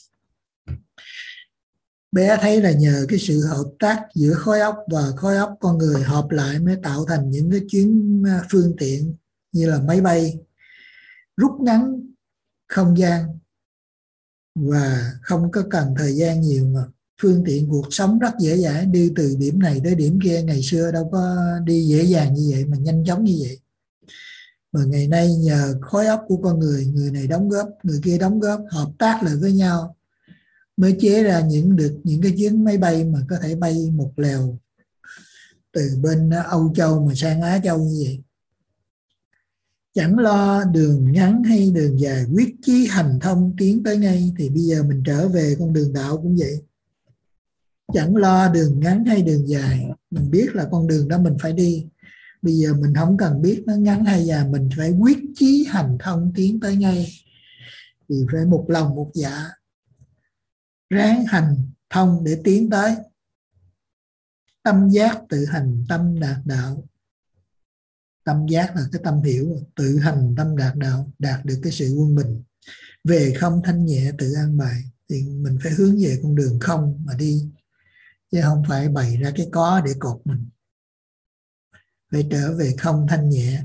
Bé thấy là nhờ cái sự hợp tác giữa khối óc và khối óc con người hợp lại mới tạo thành những cái chuyến phương tiện như là máy bay, rút ngắn không gian và không có cần thời gian nhiều, mà phương tiện cuộc sống rất dễ dàng, đi từ điểm này tới điểm kia. Ngày xưa đâu có đi dễ dàng như vậy mà nhanh chóng như vậy. Mà ngày nay nhờ khối óc của con người, người này đóng góp, người kia đóng góp, hợp tác lại với nhau mới chế ra những được những cái chuyến máy bay mà có thể bay một lèo từ bên Âu Châu mà sang Á Châu như vậy. Chẳng lo đường ngắn hay đường dài, quyết chí hành thông tiến tới ngay. Thì bây giờ mình trở về con đường đạo cũng vậy. Chẳng lo đường ngắn hay đường dài, mình biết là con đường đó mình phải đi. Bây giờ mình không cần biết nó ngắn hay dài, mình phải quyết chí hành thông tiến tới ngay. Thì phải một lòng một dạ, ráng hành thông để tiến tới. Tâm giác tự hành tâm đạt đạo. Tâm giác là cái tâm hiểu, tự hành tâm đạt đạo, đạt được cái sự quân bình. Về không thanh nhẹ tự an bài. Thì mình phải hướng về con đường không mà đi, chứ không phải bày ra cái có để cột mình. Phải trở về không thanh nhẹ.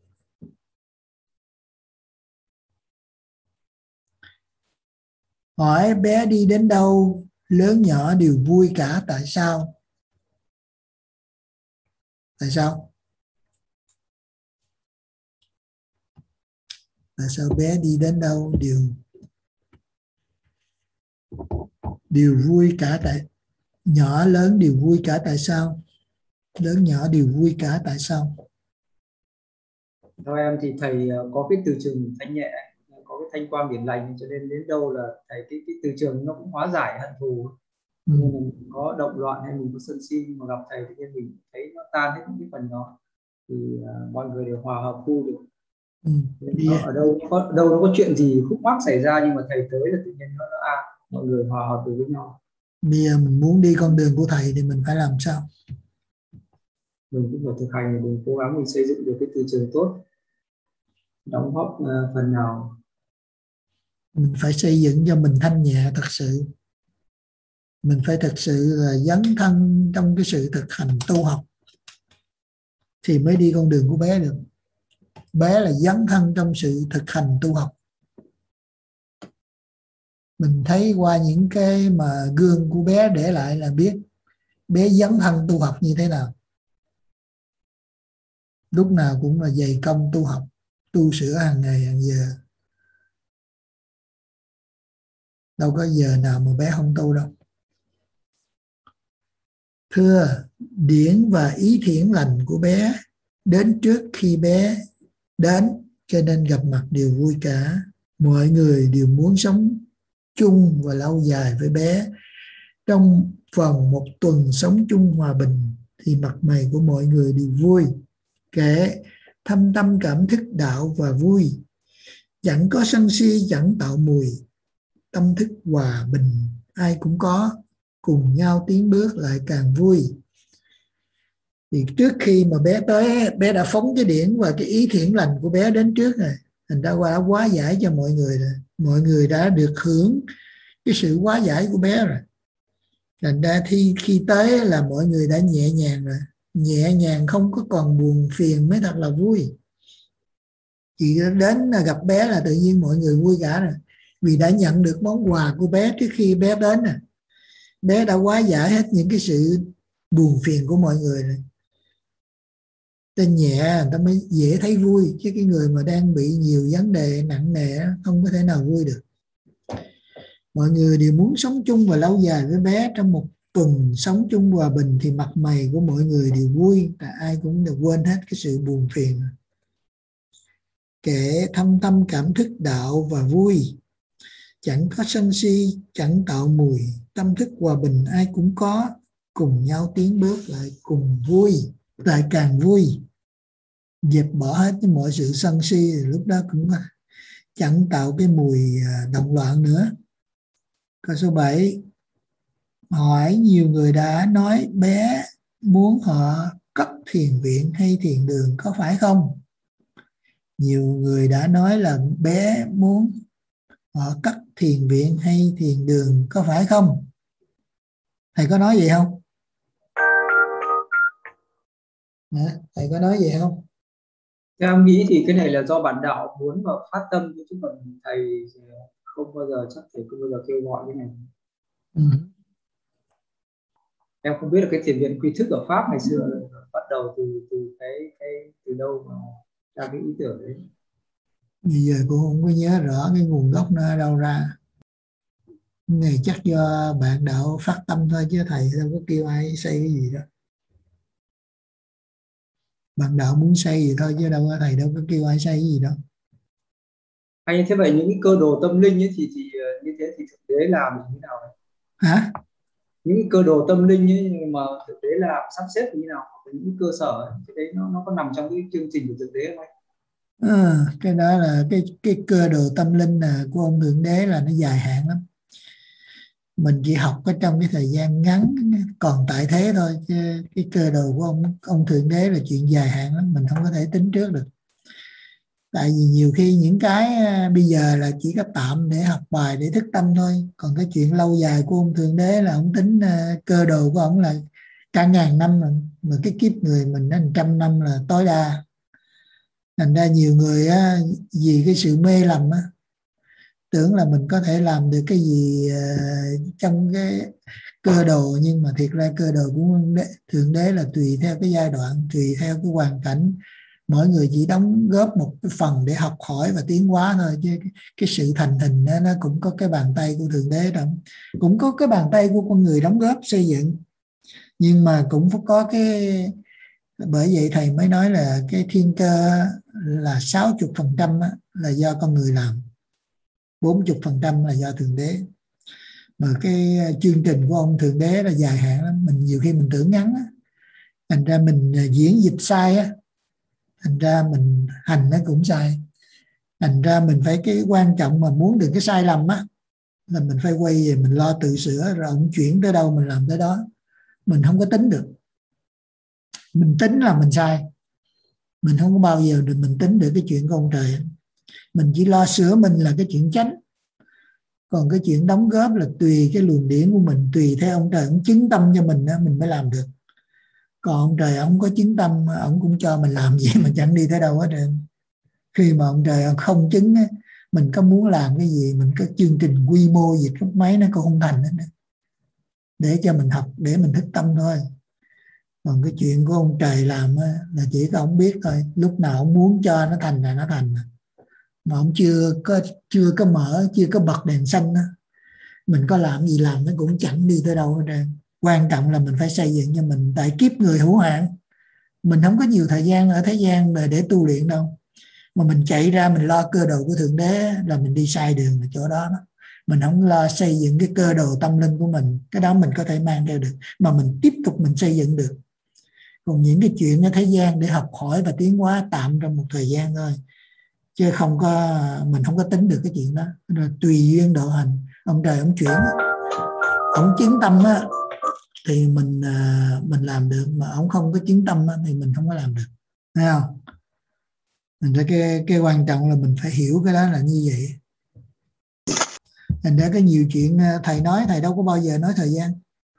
Hỏi bé đi đến đâu, lớn nhỏ đều vui cả, tại sao? Tại sao? Tại sao bé đi đến đâu đều đều vui cả, tại nhỏ lớn đều vui cả, tại sao? Lớn nhỏ đều vui cả, tại sao? Theo em thì thầy có cái từ trường thanh nhẹ, có cái thanh quang điển lành, cho nên đến đâu là thầy cái, cái từ trường nó cũng hóa giải hận thù. Ừ. Nên mình có động loạn hay mình có sân si mà gặp thầy thì mình thấy nó tan hết những cái phần đó, thì uh, mọi người đều hòa hợp vui được. Ừ. Nó, ở đâu nó có ở đâu nó có chuyện gì khúc mắc xảy ra nhưng mà thầy tới là tự nhiên nó nó à, mọi người hòa hợp được với nhau. Bây giờ mình muốn đi con đường của thầy thì mình phải làm sao? Mình cũng phải thực hành, mình cố gắng mình xây dựng được cái từ trường tốt, đóng góp uh, phần nào. Mình phải xây dựng cho mình thanh nhẹ thật sự. Mình phải thật sự là dấn thân trong cái sự thực hành tu học thì mới đi con đường của bé được. Bé là dấn thân trong sự thực hành tu học. Mình thấy qua những cái mà gương của bé để lại là biết bé dấn thân tu học như thế nào. Lúc nào cũng là dày công tu học, tu sửa hàng ngày hàng giờ. Đâu có giờ nào mà bé không tu đâu. Thưa, điển và ý thiện lành của bé đến trước khi bé đến, cho nên gặp mặt đều vui cả. Mọi người đều muốn sống chung và lâu dài với bé. Trong vòng một tuần sống chung hòa bình thì mặt mày của mọi người đều vui, kể thâm tâm cảm thức đạo và vui. Chẳng có sân si, chẳng tạo mùi. Tâm thức hòa bình ai cũng có, cùng nhau tiến bước lại càng vui. Thì trước khi mà bé tới, bé đã phóng cái điển và cái ý thiện lành của bé đến trước rồi. Thành ra qua đã hóa giải cho mọi người rồi. Mọi người đã được hưởng cái sự hóa giải của bé rồi. Thành ra khi, khi tới là mọi người đã nhẹ nhàng rồi. Nhẹ nhàng không có còn buồn phiền mới thật là vui. Chỉ đến là gặp bé là tự nhiên mọi người vui cả rồi. Vì đã nhận được món quà của bé trước khi bé đến rồi. Bé đã hóa giải hết những cái sự buồn phiền của mọi người rồi. Tên nhẹ người ta mới dễ thấy vui, chứ cái người mà đang bị nhiều vấn đề nặng nề không có thể nào vui được. Mọi người đều muốn sống chung và lâu dài với bé. Trong một tuần sống chung hòa bình thì mặt mày của mọi người đều vui, tại ai cũng được quên hết cái sự buồn phiền. Kể thâm tâm cảm thức đạo và vui. Chẳng có sân si, chẳng tạo mùi. Tâm thức hòa bình ai cũng có, cùng nhau tiến bước lại cùng vui, lại càng vui. Dẹp bỏ hết mọi sự sân si, lúc đó cũng chẳng tạo cái mùi động loạn nữa. Câu số bảy, hỏi nhiều người đã nói bé muốn họ cất thiền viện hay thiền đường có phải không? Nhiều người đã nói là bé muốn họ cất thiền viện hay thiền đường có phải không? Thầy có nói vậy không? Hả? Thầy có nói vậy không? Theo em nghĩ thì cái này là do bản đạo muốn và phát tâm, chứ còn thầy không bao giờ, chắc thầy không bao giờ kêu gọi cái này. Ừ. Em không biết là cái thiền viện quy thức ở Pháp ngày xưa bắt đầu từ từ cái cái từ đâu mà ra cái ý tưởng đấy. Bây giờ cũng không có nhớ rõ cái nguồn gốc nó ở đâu ra. Cái này chắc do bạn đạo phát tâm thôi, chứ thầy đâu có kêu ai xây cái gì đó. Bạn đạo muốn xây gì thôi, chứ đâu có, thầy đâu có kêu ai xây cái gì đâu. Hay thế vậy những cái cơ đồ tâm linh ấy thì thì như thế thì thực tế làm như thế nào đấy? Hả? Những cái cơ đồ tâm linh ấy nhưng mà thực tế làm sắp xếp như thế nào? Những cơ sở ấy, cái đấy nó nó có nằm trong cái chương trình của thực tế không anh? À, cái đó là cái cái cơ đồ tâm linh là của ông Thượng Đế là nó dài hạn lắm. Mình chỉ học ở trong cái thời gian ngắn còn tại thế thôi, chứ cái cơ đồ của ông ông Thượng Đế là chuyện dài hạn lắm, mình không có thể tính trước được. Tại vì nhiều khi những cái bây giờ là chỉ có tạm để học bài để thức tâm thôi, còn cái chuyện lâu dài của ông Thượng Đế là ông tính cơ đồ của ông là cả ngàn năm rồi, mà cái kiếp người mình nó trăm năm là tối đa. Thành ra nhiều người á, vì cái sự mê lầm á, tưởng là mình có thể làm được cái gì uh, trong cái cơ đồ, nhưng mà thiệt ra cơ đồ của Thượng Đế là tùy theo cái giai đoạn, tùy theo cái hoàn cảnh. Mỗi người chỉ đóng góp một cái phần để học hỏi và tiến hóa thôi, chứ cái, cái sự thành hình đó, nó cũng có cái bàn tay của Thượng Đế đó, cũng có cái bàn tay của con người đóng góp xây dựng, nhưng mà cũng có cái. Bởi vậy thầy mới nói là cái thiên cơ là sáu mươi phần trăm là do con người làm, bốn mươi phần trăm là do Thượng Đế. Mà cái chương trình của ông Thượng Đế là dài hạn lắm, mình nhiều khi mình tưởng ngắn á, thành ra mình diễn dịch sai á, thành ra mình hành nó cũng sai. Thành ra mình phải, cái quan trọng mà muốn được cái sai lầm á là mình phải quay về mình lo tự sửa, rồi ông chuyển tới đâu mình làm tới đó. Mình không có tính được, mình tính là mình sai, mình không có bao giờ được mình tính được cái chuyện của ông trời. Mình chỉ lo sửa mình là cái chuyện chánh, còn cái chuyện đóng góp là tùy cái luồng điển của mình, tùy theo ông trời ông chứng tâm cho mình đó, mình mới làm được. Còn ông trời ông có chứng tâm, ông cũng cho mình làm gì mà chẳng đi tới đâu hết trơn. Khi mà ông trời ông không chứng, mình có muốn làm cái gì, mình có chương trình quy mô gì lúc mấy nó cũng không thành hết, để cho mình học, để mình thức tâm thôi. Còn cái chuyện của ông trời làm là chỉ có ông biết thôi, lúc nào ông muốn cho nó thành là nó thành, mà ông chưa có chưa có mở, chưa có bật đèn xanh đó, mình có làm gì làm nó cũng chẳng đi tới đâu hết trơn. Quan trọng là mình phải xây dựng cho mình, tại kiếp người hữu hạn, mình không có nhiều thời gian ở thế gian để, để tu luyện đâu, mà mình chạy ra mình lo cơ đồ của Thượng Đế là mình đi sai đường ở chỗ đó, đó. Mình không lo xây dựng cái cơ đồ tâm linh của mình, cái đó mình có thể mang theo được, mà mình tiếp tục mình xây dựng được. Còn những cái chuyện ở thế gian để học hỏi và tiến hóa tạm trong một thời gian thôi, chứ không có, mình không có tính được cái chuyện đó. Rồi tùy duyên độ hành, ông trời ông chuyển, ông chứng tâm á, thì mình mình làm được, mà ông không có chứng tâm á, thì mình không có làm được, thấy không? Thành ra cái cái quan trọng là mình phải hiểu cái đó là như vậy. Thành ra cái nhiều chuyện thầy nói, thầy đâu có bao giờ nói thời gian,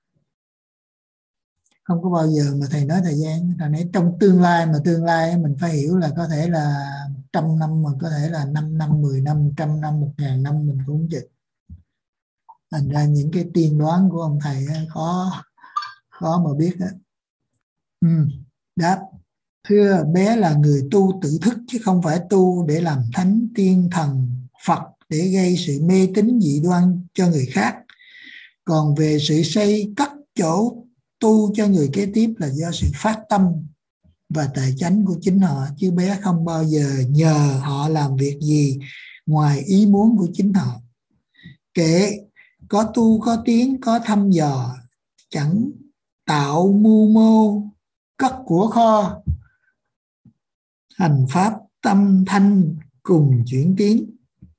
không có bao giờ mà thầy nói thời gian. Thầy nói trong tương lai, mà tương lai mình phải hiểu là có thể là trăm năm, mà có thể là năm năm, mười năm, trăm năm, một ngàn năm, mình cũng chừng. Thành ra những cái tiên đoán của ông thầy khó khó mà biết đó. Ừ. Đáp: thưa bé là người tu tự thức, chứ không phải tu để làm thánh, tiên, thần, Phật, để gây sự mê tín dị đoan cho người khác. Còn về sự xây cất chỗ tu cho người kế tiếp là do sự phát tâm và tài chánh của chính họ, chứ bé không bao giờ nhờ họ làm việc gì ngoài ý muốn của chính họ. Kệ có tu, có tiến, có thăm dò, chẳng tạo mưu mô, cất của kho, hành pháp tâm thanh cùng chuyển tiến.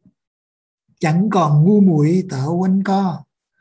chẳng còn ngu muội tạo quanh co,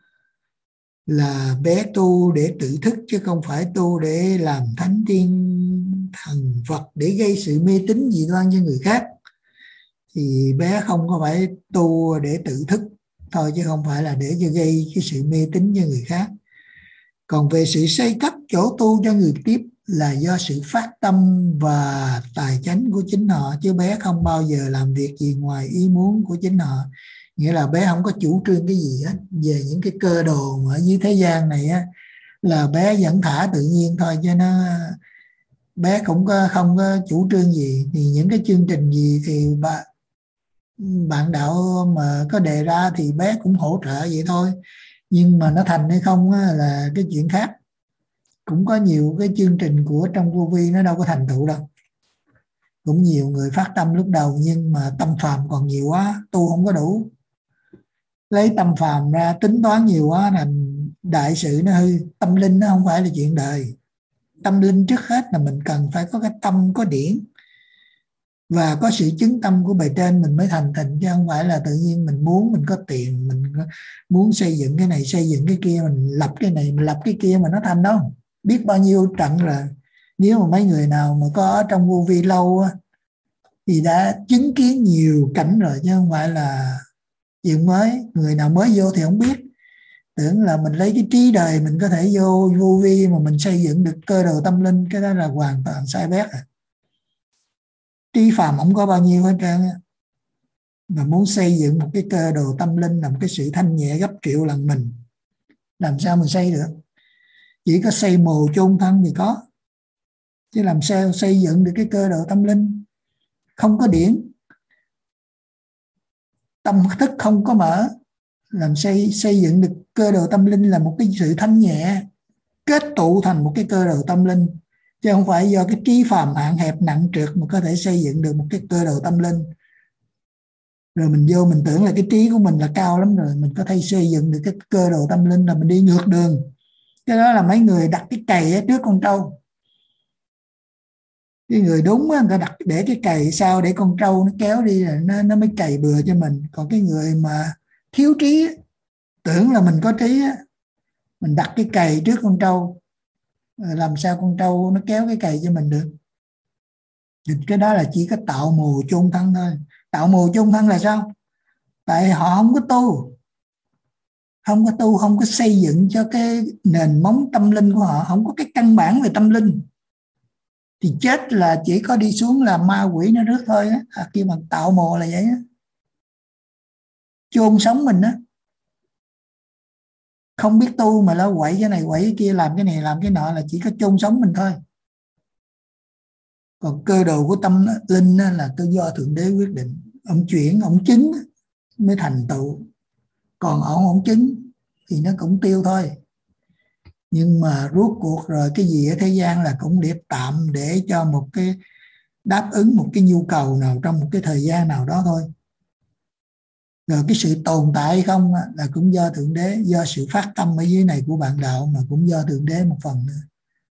là bé tu để tự thức chứ không phải tu để làm thánh tiên thần Phật để gây sự mê tín dị đoan cho người khác. Thì bé không có phải tu để tự thức thôi, chứ không phải là để cho gây cái sự mê tín cho người khác. Còn về sự xây cất chỗ tu cho người tiếp là do sự phát tâm và tài chánh của chính họ, chứ bé không bao giờ làm việc gì ngoài ý muốn của chính họ. Nghĩa là bé không có chủ trương cái gì hết về những cái cơ đồ mà ở dưới thế gian này á, là bé dẫn thả tự nhiên thôi, cho nó bé cũng có, không có chủ trương gì. Thì những cái chương trình gì thì bạn bạn đạo mà có đề ra thì bé cũng hỗ trợ vậy thôi, nhưng mà nó thành hay không á, là cái chuyện khác. Cũng có nhiều cái chương trình của trong vô vi nó đâu có thành tựu đâu. Cũng nhiều người phát tâm lúc đầu nhưng mà tâm phàm còn nhiều quá, tu không có đủ. Lấy tâm phàm ra tính toán nhiều quá thành đại sự nó hư. Tâm linh nó không phải là chuyện đời. Tâm linh trước hết là mình cần phải có cái tâm có điển và có sự chứng tâm của bề trên mình mới thành thịnh, chứ không phải là tự nhiên mình muốn, mình có tiền, mình muốn xây dựng cái này xây dựng cái kia, mình lập cái này mình lập cái kia mà nó thành đâu. Biết bao nhiêu trận rồi. Nếu mà mấy người nào mà có ở trong vô vi lâu á, thì đã chứng kiến nhiều cảnh rồi, chứ không phải là chuyện mới. Người nào mới vô thì không biết, tưởng là mình lấy cái trí đời mình có thể vô vô vi mà mình xây dựng được cơ đồ tâm linh. Cái đó là hoàn toàn sai bét à. Trí phàm không có bao nhiêu hết trơn á, mà muốn xây dựng một cái cơ đồ tâm linh là một cái sự thanh nhẹ gấp triệu lần mình, làm sao mình xây được? Chỉ có xây mồ chôn thân thì có, chứ làm sao xây dựng được cái cơ độ tâm linh? Không có điển, tâm thức không có mở, làm xây xây dựng được cơ đồ tâm linh là một cái sự thanh nhẹ kết tụ thành một cái cơ đồ tâm linh, chứ không phải do cái trí phàm hạn hẹp nặng trược mà có thể xây dựng được một cái cơ đồ tâm linh. Rồi mình vô mình tưởng là cái trí của mình là cao lắm rồi, mình có thể xây dựng được cái cơ đồ tâm linh, là mình đi ngược đường. Cái đó là mấy người đặt cái cày trước con trâu. Cái người đúng á, người ta đặt để cái cày sau để con trâu nó kéo đi là nó, nó mới cày bừa cho mình. Còn cái người mà thiếu trí, tưởng là mình có trí, mình đặt cái cày trước con trâu, làm sao con trâu nó kéo cái cày cho mình được? Thì cái đó là chỉ có tạo mồ chôn thân thôi. Tạo mồ chôn thân là sao? Tại họ không có tu, không có tu, không có xây dựng cho cái nền móng tâm linh của họ, không có cái căn bản về tâm linh, thì chết là chỉ có đi xuống là ma quỷ nó rước thôi á. À, khi mà tạo mồ là vậy á, chôn sống mình á. Không biết tu mà nó quậy cái này quậy cái kia, làm cái này làm cái nọ, là chỉ có chôn sống mình thôi. Còn cơ đồ của tâm linh là tự do Thượng Đế quyết định. Ông chuyển, ông chứng mới thành tựu. Còn ông không chứng thì nó cũng tiêu thôi. Nhưng mà rốt cuộc rồi cái gì ở thế gian là cũng để tạm để cho một cái đáp ứng một cái nhu cầu nào trong một cái thời gian nào đó thôi. Rồi cái sự tồn tại hay không là cũng do Thượng Đế, do sự phát tâm ở dưới này của bạn đạo, mà cũng do Thượng Đế một phần nữa.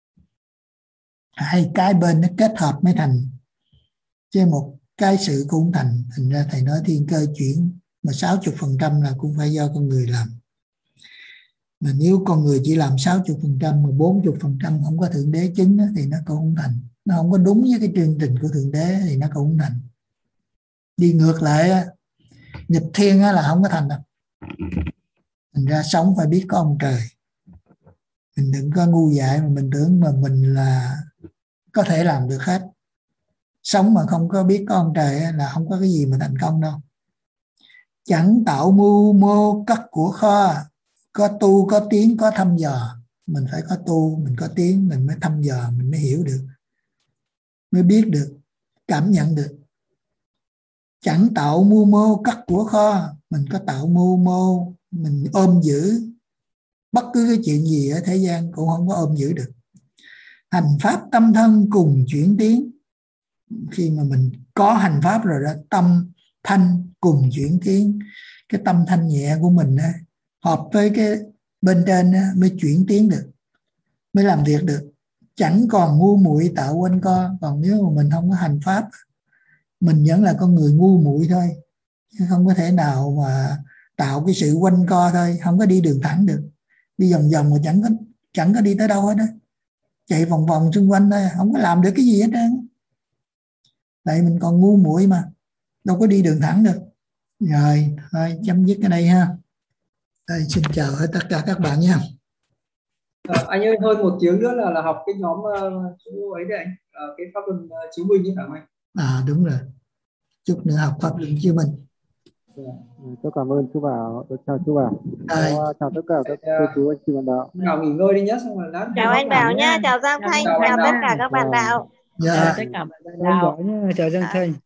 Hai cái bên nó kết hợp mới thành, chứ một cái sự cũng không thành. Thành ra thầy nói thiên cơ chuyển mà sáu mươi phần trăm là cũng phải do con người làm. Mà nếu con người chỉ làm sáu mươi phần trăm mà bốn mươi phần trăm không có Thượng Đế chứng thì nó cũng không thành. Nó không có đúng với cái chương trình của Thượng Đế thì nó cũng không thành. Đi ngược lại, nghịch thiên là không có thành đâu. Thành ra sống phải biết có ông trời. Mình đừng có ngu dại mà mình tưởng mà mình là có thể làm được hết. Sống mà không có biết có ông trời là không có cái gì mà thành công đâu. Chẳng tạo mưu mô cất của kho, có tu có tiếng có thăm dò. Mình phải có tu, mình có tiếng, mình mới thăm dò, mình mới hiểu được, mới biết được, cảm nhận được. Chẳng tạo mưu mô cất của kho, mình có tạo mưu mô, mình ôm giữ bất cứ cái chuyện gì ở thế gian cũng không có ôm giữ được. Hành pháp tâm thân cùng chuyển tiến. Khi mà mình có hành pháp rồi đó, tâm thanh cùng chuyển tiến. Cái tâm thanh nhẹ của mình đó, hợp với cái bên trên đó, mới chuyển tiến được, mới làm việc được. Chẳng còn ngu muội tạo quanh co. Còn nếu mà mình không có hành pháp, mình vẫn là con người ngu muội thôi. không có thể nào mà tạo cái sự quanh co thôi, không có đi đường thẳng được, đi vòng vòng mà chẳng có chẳng có đi tới đâu hết đó, chạy vòng vòng xung quanh thôi, không có làm được cái gì hết trơn. Tại mình còn ngu muội mà, đâu có đi đường thẳng được. Rồi thôi chấm dứt ở đây ha. Rồi, xin chào hết tất cả các bạn nha. À, anh ơi, hơn một tiếng nữa là là học cái nhóm uh, chú ấy đấy anh, uh, cái pháp luận uh, chiếu minh ấy phải không anh? À đúng rồi, chút nữa học pháp luận chiếu minh. Yeah. Tôi cảm ơn chú Bảo, tôi chào chú Bảo. Rồi. Chào, chào tất cả các cô chú anh chị bạn đạo. Nào nghỉ ngơi đi nhé, xong rồi lát. Chào anh Bảo nhá, chào Giang Thanh, chào tất cả các bạn đạo. Dạ. Chào tất cả bạn đạo. Chào Giang Thanh.